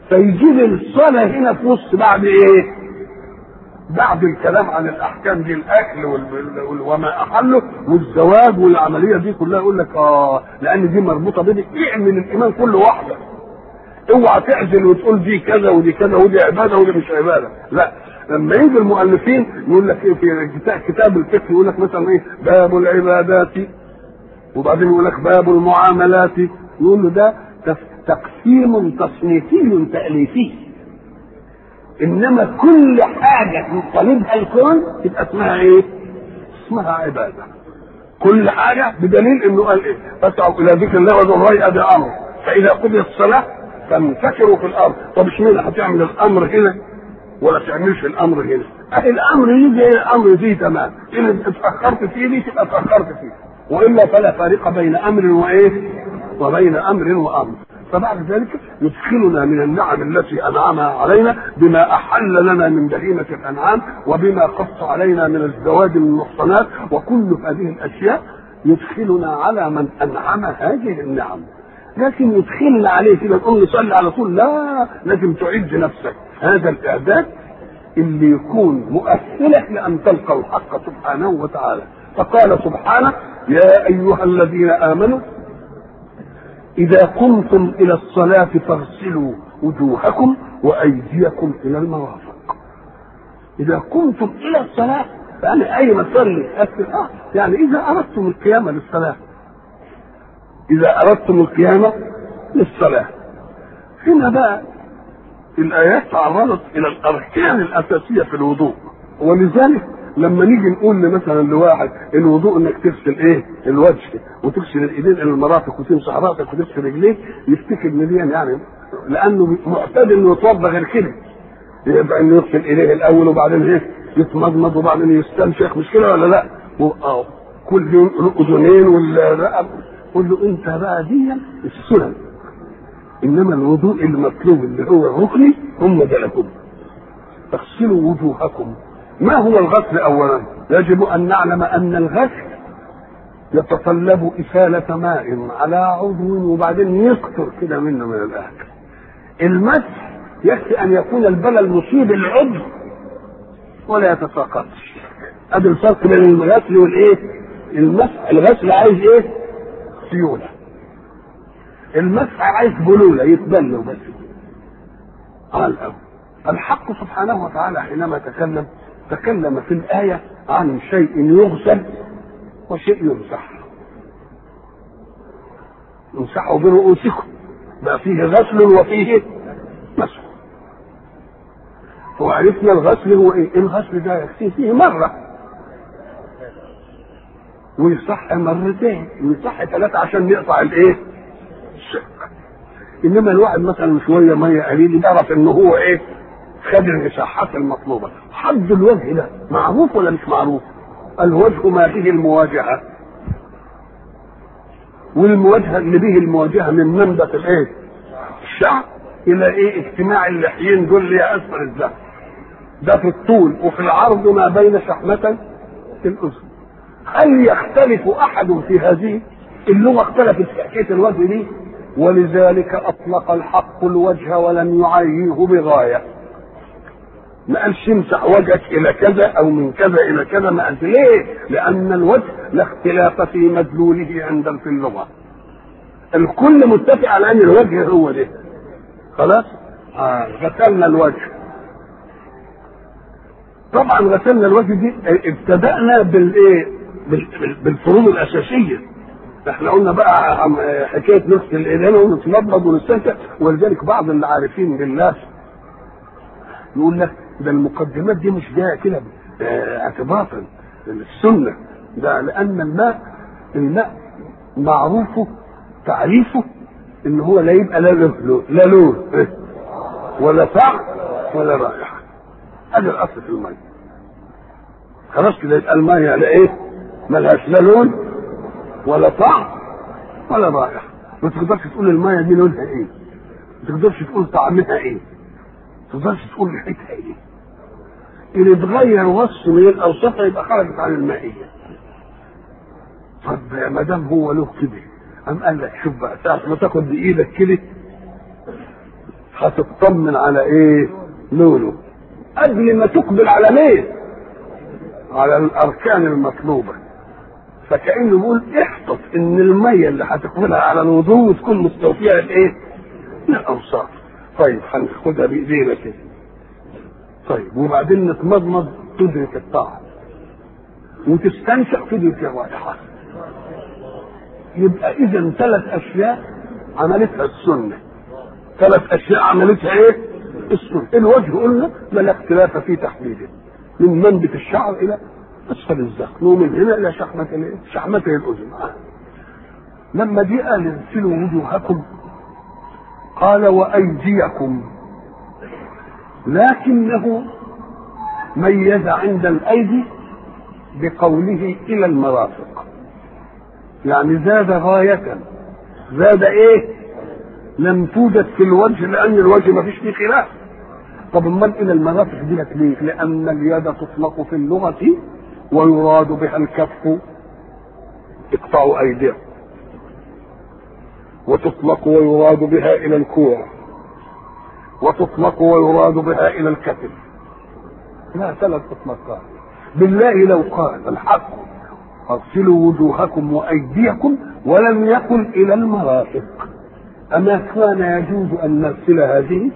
فيجيب الصلاه هنا في نص بعد ايه؟ بعد الكلام عن الاحكام دي، الاكل وال... وما احله والزواج والعمليه دي كلها، يقول لك اه لان دي مربوطه بدي. اعمل الايمان كل واحده، اوعى تعزل وتقول دي كذا ودي كذا ودي عباده ودي مش عباده. لا، لما يجي المؤلفين يقول لك ايه في كتاب الفقه، يقول لك مثلا ايه باب العبادات، وبعدين يقول لك باب المعاملات، يقول له ده تقسيم تصنيفي تأليفي. انما كل حاجه يطالبها الكون تبقى اسمها ايه؟ اسمها عباده. كل حاجه بدليل انه قال ايه؟ فاسعوا الى ذكر الله وذو الرأي ادي امر، فاذا قضيت الصلاه فانتشروا في الارض. طب اشمعنى هتعمل الامر هنا ولا تعملش الامر هنا؟ اهي الامر يجي الامر فيه تمام، ان اتاخرت فيه دي تبقى اتاخرت فيه، والا فلا فارق بين امر وايه؟ وبين امر وامر. فبعد ذلك يدخلنا من النعم التي انعمها علينا بما احل لنا من بهيمه الانعام، وبما قص علينا من الزواج من المحصنات، وكل هذه الاشياء يدخلنا على من انعم هذه النعم. لكن يدخلنا عليه كده نقول نصلي على طول؟ لا، لازم تعد نفسك هذا الاعداد اللي يكون مؤهلك لان تلقى الحق سبحانه وتعالى. فقال سبحانه: يا ايها الذين امنوا إذا قمتم إلى الصلاة فاغسلوا وجوهكم وأيديكم إلى المرافق. إذا قمتم إلى الصلاة يعني أي ما تصلي آه يعني إذا أردتم القيام للصلاة، إذا أردتم القيام للصلاة. هنا بقى الآيات تعرضت إلى الأركان الأساسية في الوضوء، ولذلك لما نيجي نقول مثلا لواحد الوضوء انك تغسل ايه؟ الوجه وتغسل الايدين الى المرافق وتمسح راسك وتغسل رجليك، يفتكر ان دي يعني لانه معتاد انه يتوضا غير كده، يبقى انه يغسل ايديه الاول وبعدين ايه؟ يتمضمض وبعدين يستنشق، مش كده ولا لا؟ اه كل يوم الاذنين والرقب. قول له انت بقى دي السنن، انما الوضوء المطلوب اللي هو الركني هم ده لكم. اغسلوا وجوهكم. ما هو الغسل؟ اولا يجب ان نعلم ان الغسل يتطلب إسالة ماء على عضو وبعدين يقطر كده منه من الاكل. المسح يكفي ان يكون البلل مصيب العضو ولا يتساقطش. ادي الفرق بين الغسل والايه؟ المسح. الغسل عايز ايه؟ سيوله. المسح عايز بلوله يتبلوا بس. على الاول الحق سبحانه وتعالى حينما تكلم تكلم في الآية عن شيء يغسل وشيء يمسح. امسحوا برؤوسكم، بقى فيه غسل وفيه مسح. وعرفنا الغسل هو ايه؟ الغسل ده يكفي فيه مرة ويصح مرتين ويصح ثلاثة عشان يقطع الايه؟ الشق. انما الواحد مثلا شوية مية قليل يعرف انه هو ايه؟ خد المساحات المطلوبة. حد الوجه ده معروف ولا مش معروف؟ الوجه ما به المواجهة، والمواجهة اللي به المواجهة من منبت الايه؟ الشعر الى ايه؟ اجتماع اللحيين دول اللي اسفل الذهب. ده في الطول وفي العرض ما بين شحمة الاذن. هل يختلف احد في هذه اللغة؟ اختلفت في حكاية الوجه دي، ولذلك اطلق الحق الوجه ولم يعيه بغاية. ما قالش امسح وجهك الى كذا او من كذا الى كذا، ما قالش. ليه؟ لان الوجه لا اختلاف في مدلوله عند في اللغه. الكل متفق على ان الوجه هو ده. خلاص؟ آه. غسلنا الوجه. طبعا غسلنا الوجه دي ابتدأنا بالايه؟ بالفروض الاساسيه. احنا قلنا بقى حكايه نغسل الايدين ونتمضمض ونستنشق، ولذلك بعض اللي عارفين بالله يقول لك ده المقدمات دي مش جايه كده اعتباطا السنه، ده لان الماء الماء معروفه تعريفه ان هو لا يبقى لا لون لا لون ولا طعم ولا رائحه. هذا الاصل في الماء. خلاص كده يبقى الماء يعني ايه؟ ملهاش لا لون ولا طعم ولا رائحه. ما تقدرش تقول الماء دي لونها ايه، ما تقدرش تقول طعمها ايه، ما تقدرش تقول ريحتها ايه. اللي اتغير وصف من الاوصاف يبقى خرجت عن المائيه. طب ما دام هو له كده، قام قال لك شوف بقى ساعه ما تاخد بايدك كده هتطمن على ايه؟ لونه. قبل ما تقبل على مين؟ على الاركان المطلوبه. فكأنه بيقول احفظ ان الميه اللي هتقبلها على الوضوء تكون مستوفيه الايه؟ الاوصاف. طيب هناخدها بايدينا كده. طيب وبعدين نتمضمض تدرك الطعم وتستنشق تدرك الرائحه. يبقى اذا ثلاث اشياء عملتها السنه. ثلاث اشياء عملتها ايه؟ السنه. الوجه قلنا لا اختلاف في تحديده، من منبت الشعر الى اسفل الذقن، ومن هنا الى شحمه الايه؟ شحمه الاذن. لما جاء قال اغسلوا وجوهكم قال وايديكم، لكنه ميز عند الايدي بقوله الى المرافق، يعني زاد غايه. زاد ايه؟ لم توجد في الوجه لان الوجه ما فيش فيه خلاف. طب امال الى المرافق دي لك ليه؟ لان اليد تطلق في اللغه ويراد بها الكف، اقطعوا ايديهم، وتطلق ويراد بها الى الكوع، وتطلق ويراد بها الى الكتف. لا، ثلاث اطلاقات. بالله لو قال الحق اغسلوا وجوهكم وايديكم ولم يقل الى المرافق، اما كان يجوز ان نغسل هذه؟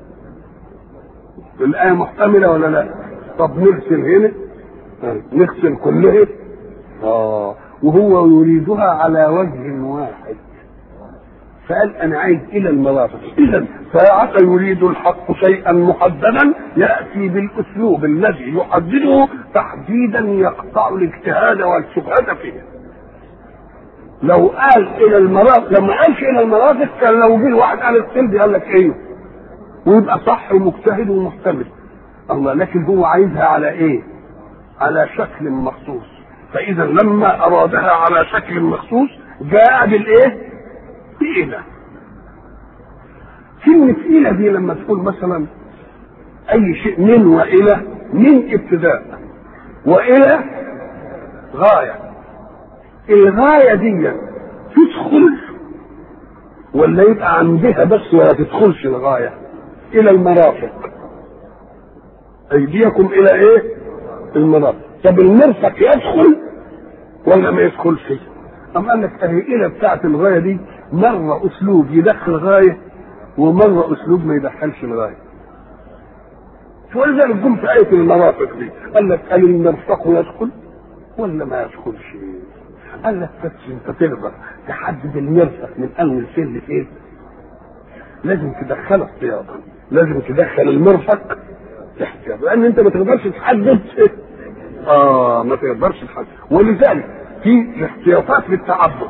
الآية محتملة ولا لا؟ طب نغسل هنا، نغسل كلها، اه وهو يريدها على وجه واحد، فقال انا عايز الى المرافق. اذا ساعة يريد الحق شيئا محددا ياتي بالاسلوب الذي يحدده تحديدا يقطع الاجتهاد والشبهة فيه. لو قال الى المرافق، لما قالش الى المرافق كان لو جه واحد قال السلبي قال لك ايه؟ ويبقى صح ومجتهد ومحتمل الله، لكن هو عايزها على ايه؟ على شكل مخصوص. فاذا لما ارادها على شكل مخصوص جاء بالايه؟ بإلى. كلمة إلى دي لما تقول مثلا أي شيء من وإلى، من ابتداء وإلى غاية، الغاية دي تدخل ولا يبقى عندها بس ولا تدخلش الغاية؟ إلى المرافق، أيديكم إلى إيه؟ المرافق. طب المرفق يدخل ولا ما يدخلش؟ أم قال لك أهي إلى بتاعت الغاية دي مرة أسلوب يدخل غاية ومرة أسلوب ما يدخلش الغاية. ولذلك جم في آية المرافق دي قال لك هل المرفق يدخل ولا ما يدخلش؟ قال لك بس أنت تقدر تحدد المرفق من أول فين لفين؟ لازم تدخله احتياطا، لازم تدخل المرفق احتياطا، لأن أنت ما تقدرش تحدد. آه ما تقدرش تحدد. ولذلك في احتياطات للتعبد،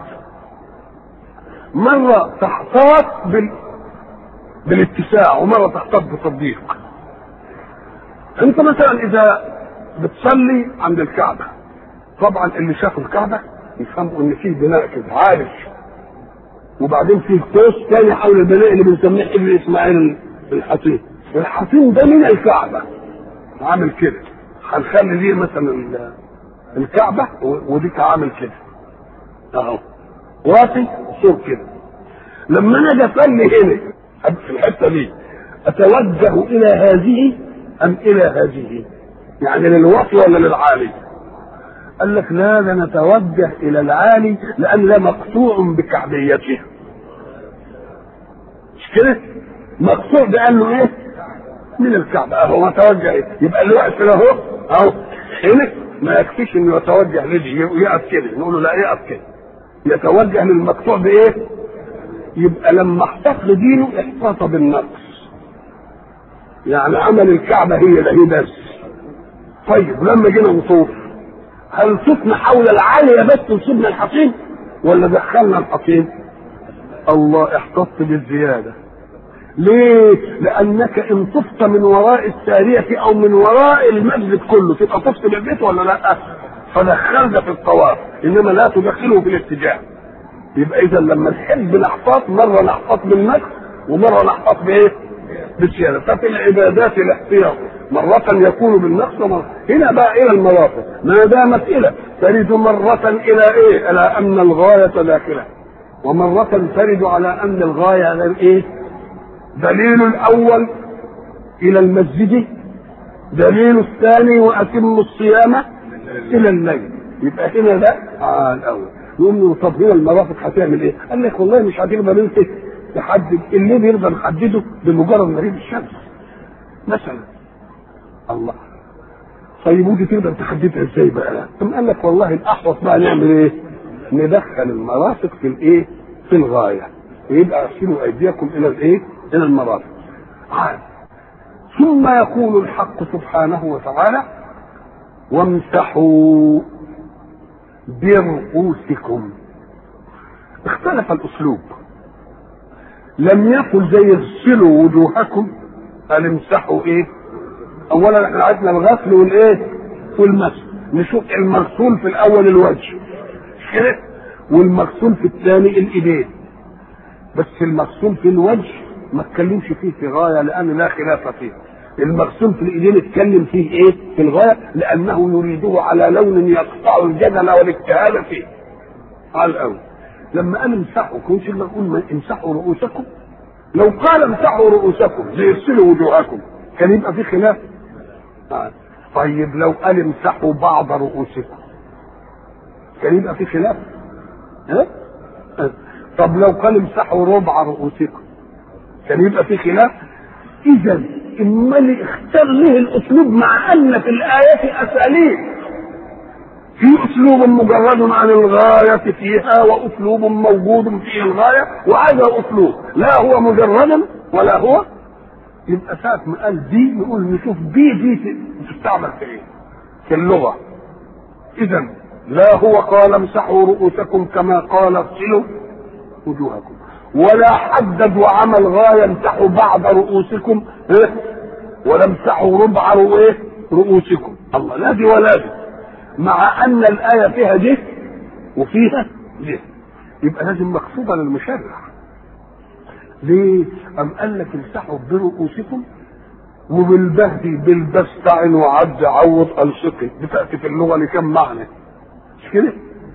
مرة تحتاط بال... بالاتساع ومرة تحتاط بالتضييق. انت مثلا اذا بتصلي عند الكعبة، طبعا اللي شاف الكعبة يفهموا ان فيه بناء كده عارف، وبعدين فيه قوس تاني حول البناء اللي بنسميه ابن اسماعيل الحصين. الحصين ده من الكعبة عامل كده، هنخلي دي مثلا الكعبة وديك عامل كده اهو واطي صور كده. لما انا اصلي هنا في الحته دي اتوجه الى هذه ام الى هذه؟ يعني للوطي ولا للعالي؟ قال لك لا، ده نتوجه الى العالي لان لا مقطوع بكعبيته. مش كده؟ مقطوع ده قال له ايه؟ من الكعبه اهو متوجه. يبقى اللي واقف كده اهو اهو هنا ما يكفيش انه يتوجه لدي يقف كده، نقول له لا يقف كده، يتوجه للمقطوع بايه؟ يبقى لما احتفظ دينه احتفظ بالنقص، يعني عمل الكعبه هي ده هي بس. طيب لما جينا نطوف هل طفنا حول العاليه بس وسيبنا الحصين ولا دخلنا الحصين؟ الله احتفظ بالزياده. ليه؟ لانك ان طفت من وراء الساريه او من وراء المسجد كله تبقى طفت بالبيت ولا لا؟ فدخلنا في الطواف، انما لا تدخله في الاتجاه. يبقى اذا لما نحب الاحفاظ مره نحفظ بالنقص ومره نحفظ بايه؟ بالزياده. ففي العبادات الاحتياط مرة يكون بالنقص ومرة. هنا بقى الى المرافق ما دامت الى ترد مرة الى ايه؟ الى ان الغاية داخلة، ومرة ترد على ان الغاية غير ايه؟ دليل الاول الى المسجد، دليل الثاني واتموا الصيام الى الليل. يبقى هنا ده آه الاول. يقول له طب هنا المرافق هتعمل ايه؟ قال لك والله مش هتقدر انت تحدد الليل، يقدر نحدده بمجرد مغيب الشمس مثلا. الله، طيب ودي تقدر تحددها ازاي بقى؟ ثم قال لك والله الاحوط بقى نعمل ايه؟ ندخل المرافق في الايه؟ في الغايه، ويبقى ارسلوا ايديكم الى الايه؟ الى المرافق. عاد. ثم يقول الحق سبحانه وتعالى: وامسحوا برؤوسكم. اختلف الاسلوب، لم يقل زي اغسلوا وجوهكم، قال امسحوا ايه؟ اولا احنا عندنا الغسل والايه؟ والمسح. نشوف المغسول في الاول الوجه كده، والمغسول في الثاني الايدين. بس المغسول في الوجه ما اتكلمش فيه في غايه لان لا خلاف فيه. المغسول في الايدين اتكلم فيه ايه؟ في الغايه، لانه يريده على لون يقطع الجدل والاجتهاد فيه. على الاول لما قال امسحوا كنتش نقول امسحوا رؤوسكم؟ لو قال امسحوا رؤوسكم زي اغسلوا وجوهكم كان يبقى في خلاف. طيب لو قال امسحوا بعض رؤوسكم كان يبقى في خلاف. ها؟ طب لو قال امسحوا ربع رؤوسكم كان يبقى في خلاف. اذا امال اختار ليه الاسلوب مع ان في الايه اساليب؟ في اسلوب مجرد عن الغايه فيها، واسلوب موجود فيه الغايه، وهذا اسلوب لا هو مجردا ولا هو. يبقى ساعه ما قال دي نقول نشوف دي دي تستعمل في ايه في اللغه. اذا لا هو قال امسحوا رؤوسكم كما قال اغسلوا وجوهكم، ولا حدد وعمل غايه امسحوا بعض رؤوسكم إيه؟ ولا امسحوا ربع رؤوسكم. الله، لا دي ولا دي، مع ان الايه فيها دي وفيها دي، يبقى لازم مقصوده للمشرع. ليه؟ ام قال لك امسحوا برؤوسكم وبالبهدي بالبستعن وعد عوض الصقي، بتاتي في اللغه لكم معنى مش كده؟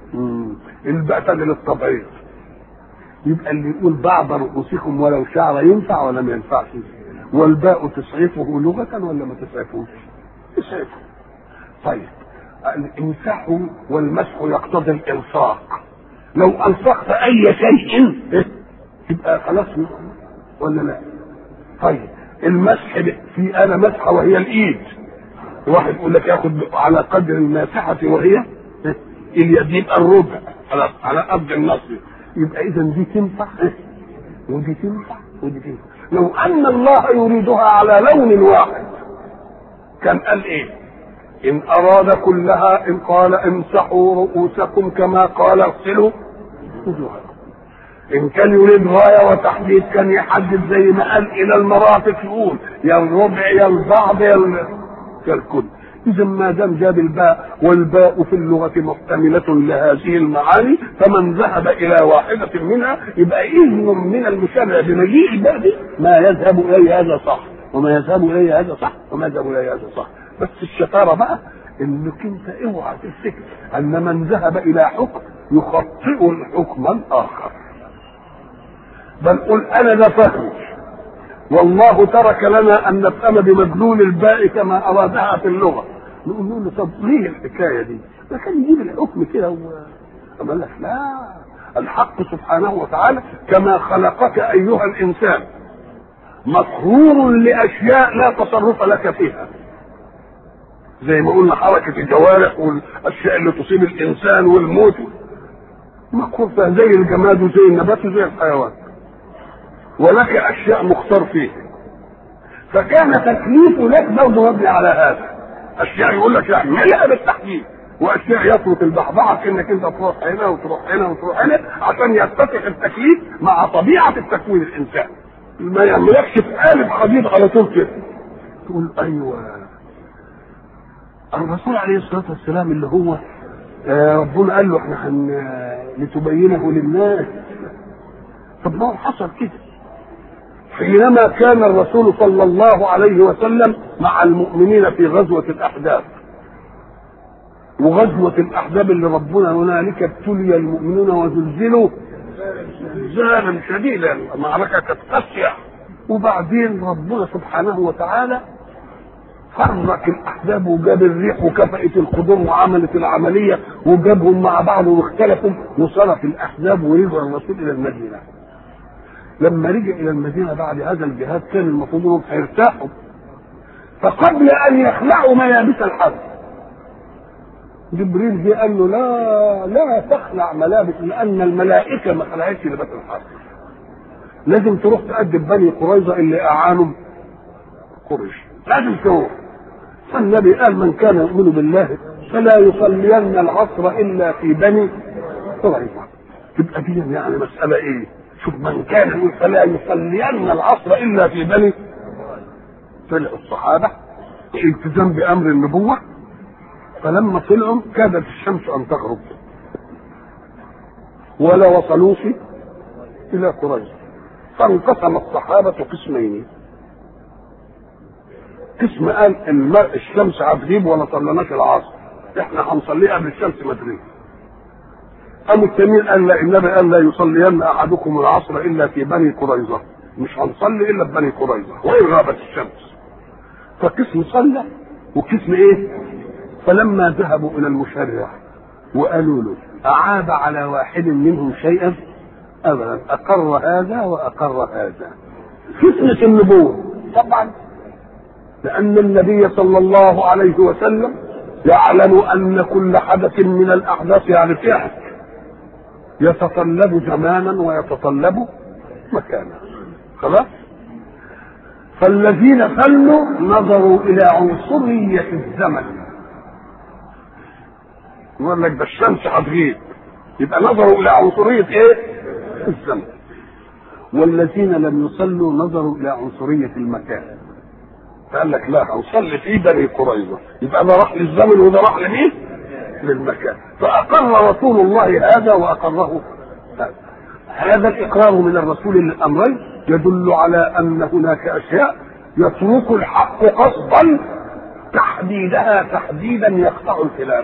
البأس للتبعيض. يبقى اللي يقول بعض رؤوسكم ولو شعر ينفع ولا ما ينفعش؟ والباء تسعفه لغة ولا ما تسعفوش؟ تسعفه. طيب الامساح والمسح يقتضي الالصاق. لو الصقت اي شيء تبقى خلاص ولا لا؟ طيب المسح في انا مسحه وهي الايد، واحد يقول لك ياخد على قدر الماسحه وهي اليد، يبقى الربع على على قدر النصر. يبقى اذا دي تنفع ودي تنفع ودي تنفع. لو ان الله يريدها على لون واحد كان قال ايه؟ ان اراد كلها ان قال امسحوا رؤوسكم كما قال اغسلوا وجوهكم. ان كان يريد غايه وتحديد كان يحدد زي ما قال الى المرافق، يقول يا الربع يا البعض يا الكل. اذا ما دام جاب الباء، والباء في اللغه محتمله لهذه المعاني، فمن ذهب الى واحده منها يبقى اذن من المشرع بمجيء الباء دي ما يذهب اليه هذا صح، وما يذهب اليه هذا صح، وما يذهب اليه هذا صح. بس الشطاره بقى انك انت اوعى تفتكر ان من ذهب الى حكم يخطئ الحكم الاخر، بل قل انا لا فهم، والله ترك لنا ان نفهم بمدلول الباء كما ارادها في اللغه. نقول له طب ليه الحكايه دي؟ ده كان يجيب الحكم كده و... قال لك لا، الحق سبحانه وتعالى كما خلقك ايها الانسان مقهور لاشياء لا تصرف لك فيها، زي ما قلنا حركه الجوارح والاشياء اللي تصيب الانسان والموت مقهور فيها، زي الجماد وزي النبات وزي الحيوان، ولك اشياء مختار فيها. فكان تكليفه لك برضه مبني على هذا، اشياء يقول لك اعملها بالتحديد، واشياء يترك البعبعه انك انت تروح هنا وتروح هنا وتروح هنا عشان يتفق التكليف مع طبيعه التكوين الانسان. ما يعملكش في قالب حديد على طول كده تقول ايوه. الرسول عليه الصلاه والسلام اللي هو ربنا قال له احنا هن لتبينه للناس، طب ما هو حصل كده حينما كان الرسول صلى الله عليه وسلم مع المؤمنين في غزوة الأحزاب، وغزوة الأحزاب اللي ربنا هنالك ابتلي المؤمنون وزلزلوا زلزالا شديدا، المعركة كانت قاسية وبعدين ربنا سبحانه وتعالى فرق الاحزاب وجاب الريح وكفأت القدور وعملت العمليه وجابهم مع بعض واختلفوا وصرف الاحزاب ورجع الرسول الى المدينه. لما رجع الى المدينه بعد هذا الجهاد كان المفروض انهم هيرتاحوا، فقبل ان يخلعوا ملابس الحرب جبريل جه قال له لا لا تخلع ملابس، لان الملائكه ما خلعتش لباس الحرب، لازم تروح تقدم بني قريظه اللي اعانوا قريش، لازم تروح. فالنبي قال من كان يؤمن بالله فلا يصلين العصر الا في بني قريظه. تبقى دي يعني مساله ايه؟ شوف، من كان يقول فلا يصلين العصر الا في بني، طلع الصحابه التزام بامر النبوه، فلما طلعوا كادت الشمس ان تغرب ولا وصلوش الى قريظه، فانقسم الصحابه قسمين. قسم قال المرء الشمس هتغيب ولا صليناش العصر، احنا هنصليها قبل الشمس ما تغيب. قام التانيين قال لا، النبي قال لا يصلين احدكم العصر الا في بني قريظه، مش هنصلي الا في بني قريظه وان غابت الشمس. فقسم صلى وقسم ايه؟ فلما ذهبوا الى المشرع وقالوا له اعاب على واحد منهم شيئا ابدا، اقر هذا واقر هذا. فتنه النبوه طبعا، لأن النبي صلى الله عليه وسلم يعلم أن كل حدث من الأحداث يعني فعل يتطلب زمانا ويتطلب مكانا، خلاص. فالذين خلوا نظروا إلى عنصرية الزمن، يقول لك ده الشمس هتغيب، يبقى نظروا إلى عنصرية إيه؟ الزمن. والذين لم يصلوا نظروا إلى عنصرية المكان، فقال لك لا هنصلي في بني قريظه، يبقى ده راح للزمن وده راح لمين؟ للمكان. فاقر رسول الله هذا واقره هذا. هذا الاقرار من الرسول للامرين يدل على ان هناك اشياء يترك الحق قصدا تحديدها تحديدا يقطع الخلاف،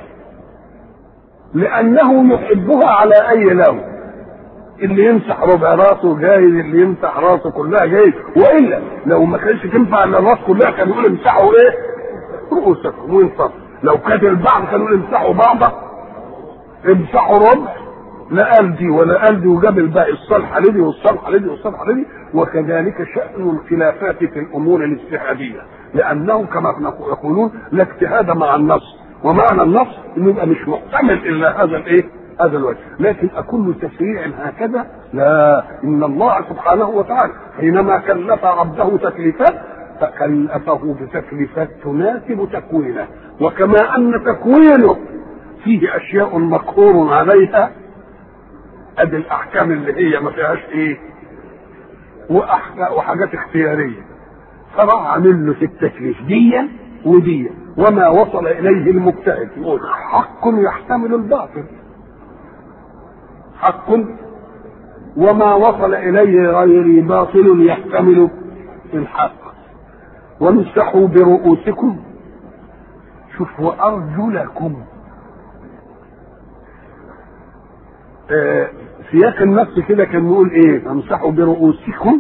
لانه يحبها على اي لون. اللي يمسح ربع راسه جايز، اللي يمسح راسه كلها جايز، والا لو ما كانش تنفع الا الراس كلها كان يقول امسحوا ايه؟ رؤوسكم وينصف. لو كانت البعض كانوا يقول امسحوا بعضه، امسحوا ربع، لا قال دي ولا قال دي، وجاب الباقي الصالحه لدي والصالحه لدي والصالحه لدي. وكذلك شأن الخلافات في الامور الاجتهاديه، لانه كما يقولون لا اجتهاد مع النص، ومعنى النص انه يبقى مش محتمل الا هذا الايه؟ هذا الوجه. لكن أكل تشريع هكذا لا، إن الله سبحانه وتعالى حينما كلف عبده تكليفات فكلفه بتكليفات تناسب تكوينه، وكما أن تكوينه فيه أشياء مقهور عليها، أدي الأحكام اللي هي ما فيهاش إيه وحاجات اختيارية، فراح عامل له في التكليف ديا وديا. وما وصل إليه المجتهد يقول حق يحتمل الباطل حق، وما وصل إليه غيري باطل يحتمل الحق. وامسحوا برؤوسكم، شوف، وأرجلكم. آه سياق النص كده كان يقول ايه؟ امسحوا برؤوسكم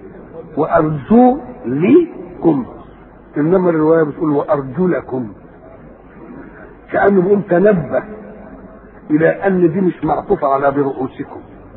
وأرجلكم، انما الرواية بتقول وأرجلكم، كأنه بيقول تنبه الى ان دي مش معطوفه على برؤوسكم،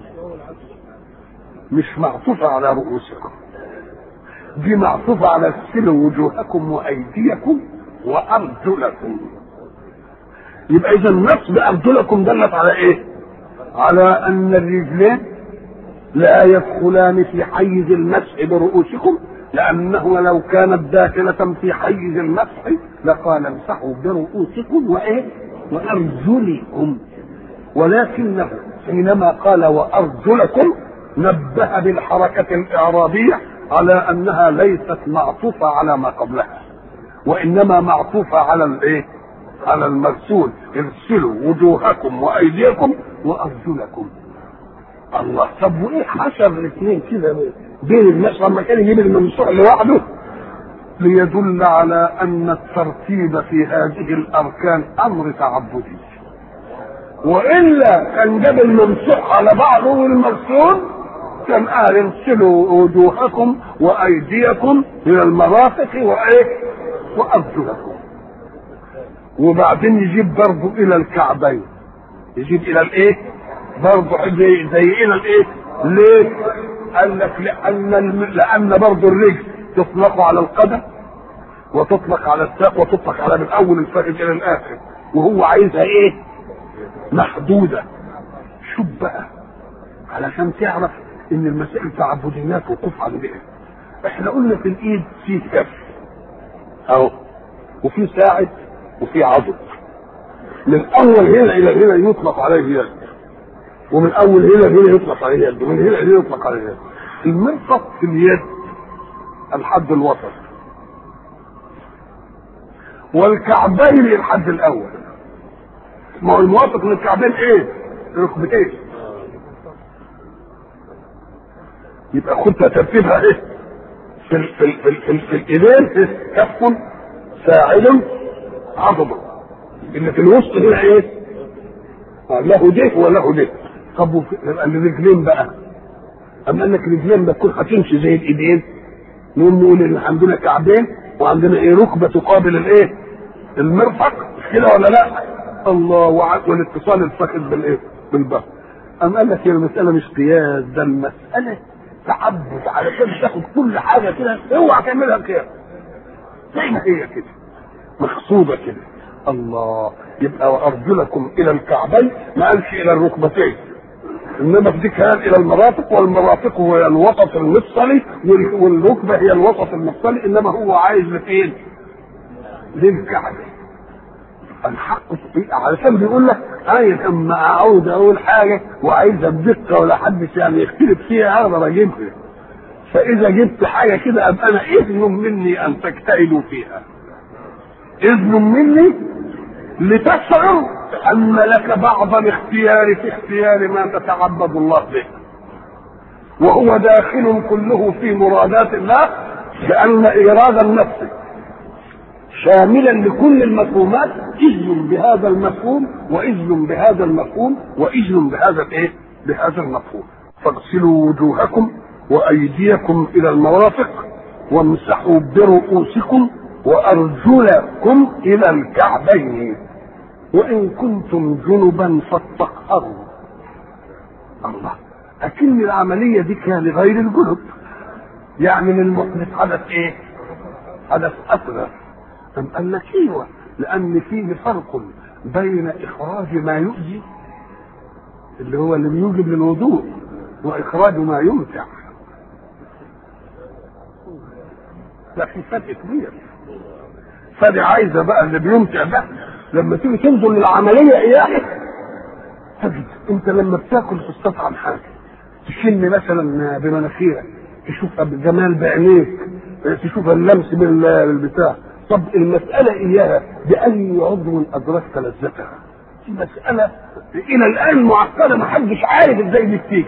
مش معطوفه على رؤوسكم، دي معطوفه على اغسلوا وجوهكم وايديكم وارجلكم. يبقى اذا النص بارجلكم دلت على ايه؟ على ان الرجلين لا يدخلان في حيز المسح برؤوسكم، لانه لو كانت داخله في حيز المسح لقال امسحوا برؤوسكم وايه؟ وارجلكم. ولكنه حينما قال وارجلكم نبه بالحركه الاعرابيه على انها ليست معطوفه على ما قبلها، وانما معطوفه على الايه؟ على المرسول، اغسلوا وجوهكم وايديكم وارجلكم. الله، طب وايه حشر الاثنين كده بين الناس لما كان يجيب الممسوح لوحده؟ ليدل على ان الترتيب في هذه الاركان امر تعبدي، والا كان جاب الممسوح على بعضه والمرسول كان قال اغسلوا وجوهكم وايديكم الى المرافق وايه وارجلكم. وبعدين يجيب برضه الى الكعبين، يجيب الى الايه برضه زي, زي الى الايه. ليه؟ قال لك لان لان برضه الرجل تطلق على القدم وتطلق على الساق وتطلق على من اول الفخذ الى الاخر، وهو عايزها ايه محدوده. شوف بقى علشان تعرف ان المسائل تعبديات وقوف على ايه. احنا قلنا في الايد في كف اهو وفي ساعد وفي عضد. من اول هنا الى هنا يطلق عليه يد، ومن اول هنا هنا يطلق عليه يد، ومن هنا هنا يطلق عليه يد. المنطق في اليد الحد الوسط، والكعبين الحد الاول. ما هو الموافق من الكعبين ايه؟ ركبتين. يبقى خدها ترتيبها ايه؟ في ال في ال في, ال في, ال في الايدين كف ساعد عضد. اللي في الوسط هنا ايه؟ له ده وله ده. طب الرجلين بقى، اما انك الرجلين ما تكون هتمشي زي الايدين، نقول نقول ان عندنا كعبين وعندنا ايه ركبه تقابل الايه؟ المرفق، مش كده ولا لا؟ الله. والاتصال الفخذ بالايه؟ بالبطن. أم قال لك هي المسألة مش قياس، ده المسألة تعبد علشان تاخد كل حاجة كده. اوعى تعملها قياس زي ما هي كده مخصوبة كده. الله. يبقى وأرجلكم إلى الكعبين، ما قالش إلى الركبتين، إنما في ذكر إلى المرافق، والمرافق هو الوسط المفصلي والركبة هي الوسط المفصلي، إنما هو عايز لفين؟ للكعبين. الحق علشان بيقول لك عايز اما اعود اقول حاجه وعايزها بدقه ولا حدش يعني يختلف فيها اقدر اجيبها. فاذا جبت حاجه كده ابقى انا اذن مني ان تجتهدوا فيها، اذن مني لتشعر ان لك بعض الاختيار في اختيار ما تتعبد الله به، وهو داخل كله في مرادات الله، لان ايراد النفس شاملا لكل المفهومات. اذن بهذا المفهوم واذن بهذا المفهوم واذن بهذا الايه؟ بهذا المفهوم. فاغسلوا وجوهكم وايديكم الى المرافق وامسحوا برؤوسكم وارجلكم الى الكعبين وان كنتم جنبا فاطهروا. الله. اكن العمليه دي كان لغير الجنب، يعني للمحدث حدث ايه؟ حدث اصغر. أم قال لك ايوه، لان فيه فرق بين اخراج ما يؤذي اللي هو اللي يوجب للوضوء واخراج ما يمتع. لا، في فرق كبير. فدي عايزه بقى اللي بيمتع ده لما تيجي تنظر للعمليه اياها تجد انت لما بتاكل تستطعم حاجه، تشم مثلا بمناخيرك، تشوفها بجمال بعينيك، تشوفها اللمس بالبتاع. طب المسألة إياها بأي عضو أدركت لذتها؟ المسألة إلى الآن معقدة، ما حدش عارف إزاي دي بتيجي،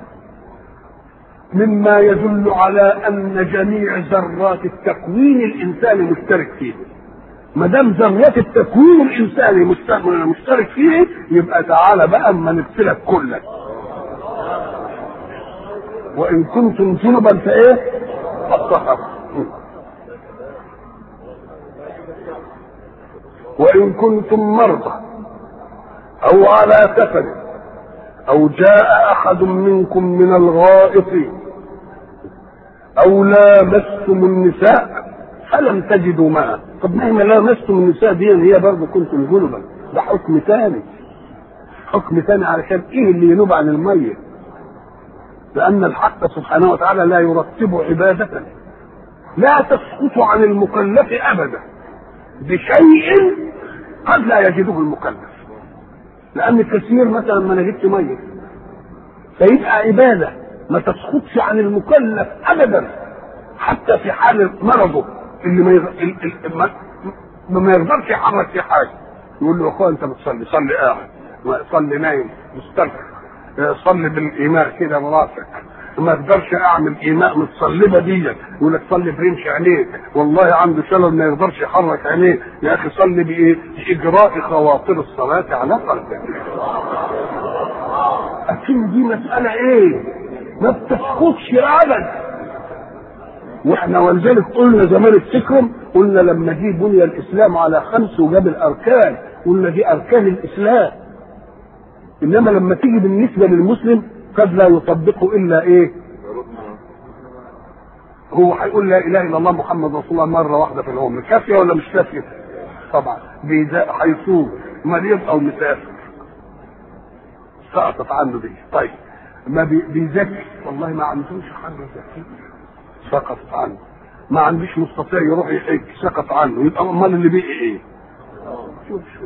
مما يدل على أن جميع ذرات التكوين الإنساني مشترك فيه. ما دام ذرات التكوين الإنساني مشترك فيه، يبقى تعالى بقى أما نغسلك كلك. وإن كنتم جنبا فإيه؟ فاطهروا. وإن كنتم مرضى أو على سفر أو جاء أحد منكم من الغائط أو لامستم النساء فلم تجدوا ماء. طب مهما لامستم النساء دي هي برضه كنتم جنبا، ده حكم ثاني، حكم ثاني علشان إيه اللي ينوب عن المية؟ لأن الحق سبحانه وتعالى لا يرتب عبادة لا تسقط عن المكلف أبدا بشيء قد لا يجده المكلف. لأن الكثير مثلا ما نجدش مية فيبقى عبادة ما تسقطش عن المكلف أبدا، حتى في حال مرضه اللي ما يغ... ما يقدرش يحرك في حاجة. يقول له يا أخويا أنت بتصلي، صلي قاعد، صلي نايم مستلقي، صلي بالإيماء كده مرافق، ما اقدرش اعمل ايماء متصلبه دي، يقول لك صلي برمش عينيك، والله عنده شلل ما يقدرش يحرك عينيه، يا اخي صلي بايه؟ باجراء خواطر الصلاه على قلبك. اكيد دي مساله ايه؟ ما بتسقطش ابدا. واحنا ولذلك قلنا زمان افتكروا، قلنا لما جه بني الاسلام على خمس وجاب الاركان، قلنا دي اركان الاسلام. انما لما تيجي بالنسبه للمسلم قد لا يطبق الا ايه؟ هو هيقول لا اله الا الله محمد رسول الله مره واحده في العمر، كافيه ولا مش كافيه؟ طبعا هيصوم مريض او مسافر سقطت عنه دي. طيب ما بيذاكر والله ما عندوش حاجه يذاكر سقطت عنه، ما عندوش مستطيع يروح يحج سقط عنه، يبقى امال اللي بقي ايه؟ شوف شوف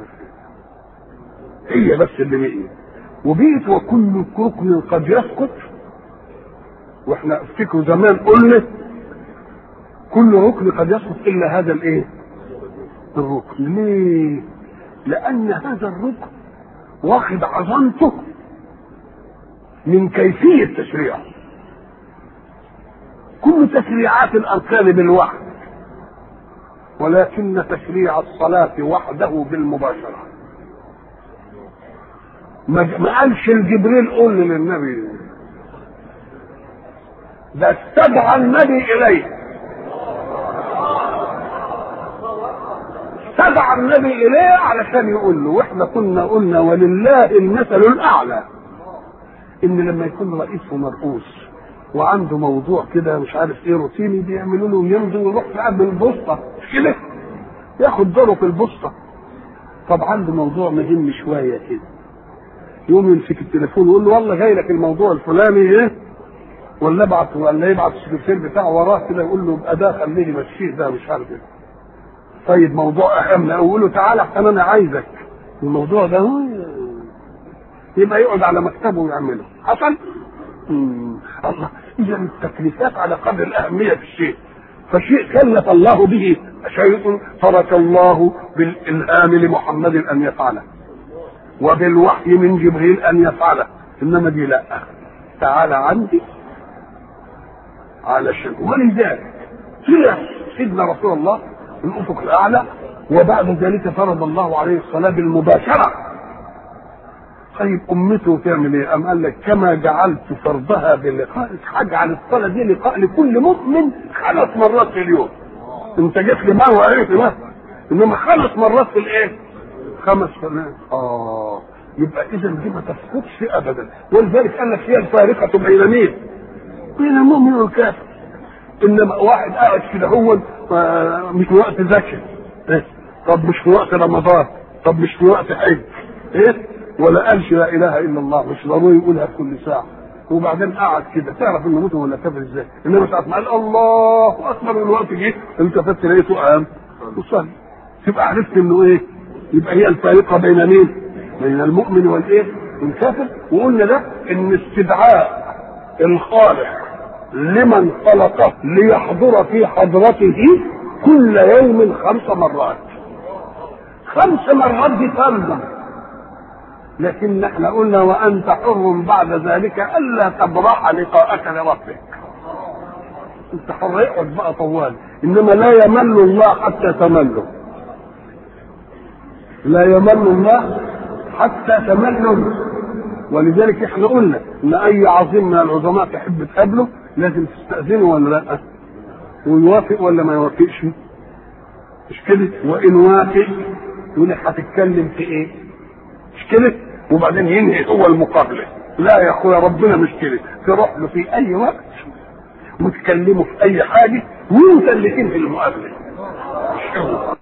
هي بس اللي بقي وبقيت وكل ركن قد يسقط. واحنا افتكروا زمان قلنا كل ركن قد يسقط الا هذا الايه؟ الركن. ليه؟ لان هذا الركن واخد عظمته من كيفيه تشريعه. كل تشريعات الاركان بالوحد، ولكن تشريع الصلاه وحده بالمباشره. ما قالش الجبريل قول للنبي، ده استدعى النبي اليه، استدعى النبي اليه علشان يقول له. واحنا كنا قلنا ولله المثل الاعلى ان لما يكون رئيس ومرؤوس وعنده موضوع كده مش عارف ايه روتيني، بيعملوا له يمضي ويروح في قلب البوسطه مش كده، ياخد دوره في البوسطه. طب عنده موضوع مهم شويه كده، يقوم يمسك التليفون ويقول له والله جاي لك الموضوع الفلاني ايه، ولا ابعت ولا يبعت السكرتير بتاعه وراه كده يقول له ابقى ده خليه يمشيه ده مش عارف ايه. طيب موضوع اهم اقول له تعالى احسن انا عايزك الموضوع ده، يبقى يقعد على مكتبه ويعمله. حصل؟ الله. اذا التكليفات على قدر الاهميه في الشيء، فشيء كلف الله به شيء ترك الله بالالهام لمحمد ان يفعله وبالوحي من جبريل ان يفعله، انما دي لا، تعالى عندي علشان. ولذلك طلع سيدنا رسول الله الافق الاعلى، وبعد ذلك فرض الله عليه الصلاه بالمباشره. طيب امته تعمل ايه؟ ام قال لك كما جعلت فرضها بلقاء، هجعل الصلاه دي لقاء لكل مؤمن خمس مرات في اليوم. انت جيت لي ما هو عرفت بس، انما خمس مرات في الايه؟ خمس مرات. اه يبقى اذا دي ما تسقطش ابدا. ولذلك قال لك هي الفارقه بين مين؟ بين المؤمن والكافر. انما واحد قاعد كده هو مش في وقت ذكر إيه؟ طب مش في وقت رمضان، طب مش في وقت حج ايه، ولا قالش لا اله الا الله، مش ضروري يقولها في كل ساعه، وبعدين قعد كده تعرف انه مسلم ولا كافر ازاي؟ انما ساعه ما قال الله اكبر من الوقت جه التفت لقيته قام وصلي، تبقى عرفت انه ايه؟ يبقى هي الفارقه بين مين؟ بين المؤمن والايه؟ والكافر. وقلنا ده ان استدعاء الخالق لمن خلقه ليحضر في حضرته كل يوم خمس مرات. خمس مرات دي فرضا، لكن احنا قلنا وانت حر بعد ذلك الا تبرح لقاءك لربك. انت حر اقعد بقى طوال، انما لا يمل الله حتى تمله، لا يمل الله حتى تمله. ولذلك احنا قلنا ان اي عظيم من العظماء تحب تقابله لازم تستأذنه ولا لا، ويوافق ولا ما يوافقش، مش كده؟ وان وافق يقول لك هتتكلم في ايه، مش كده؟ وبعدين ينهي هو المقابله. لا يا اخويا ربنا مش كده، تروح له في اي وقت وتكلمه في اي حاجه وانت اللي تنهي المقابله، مش هو.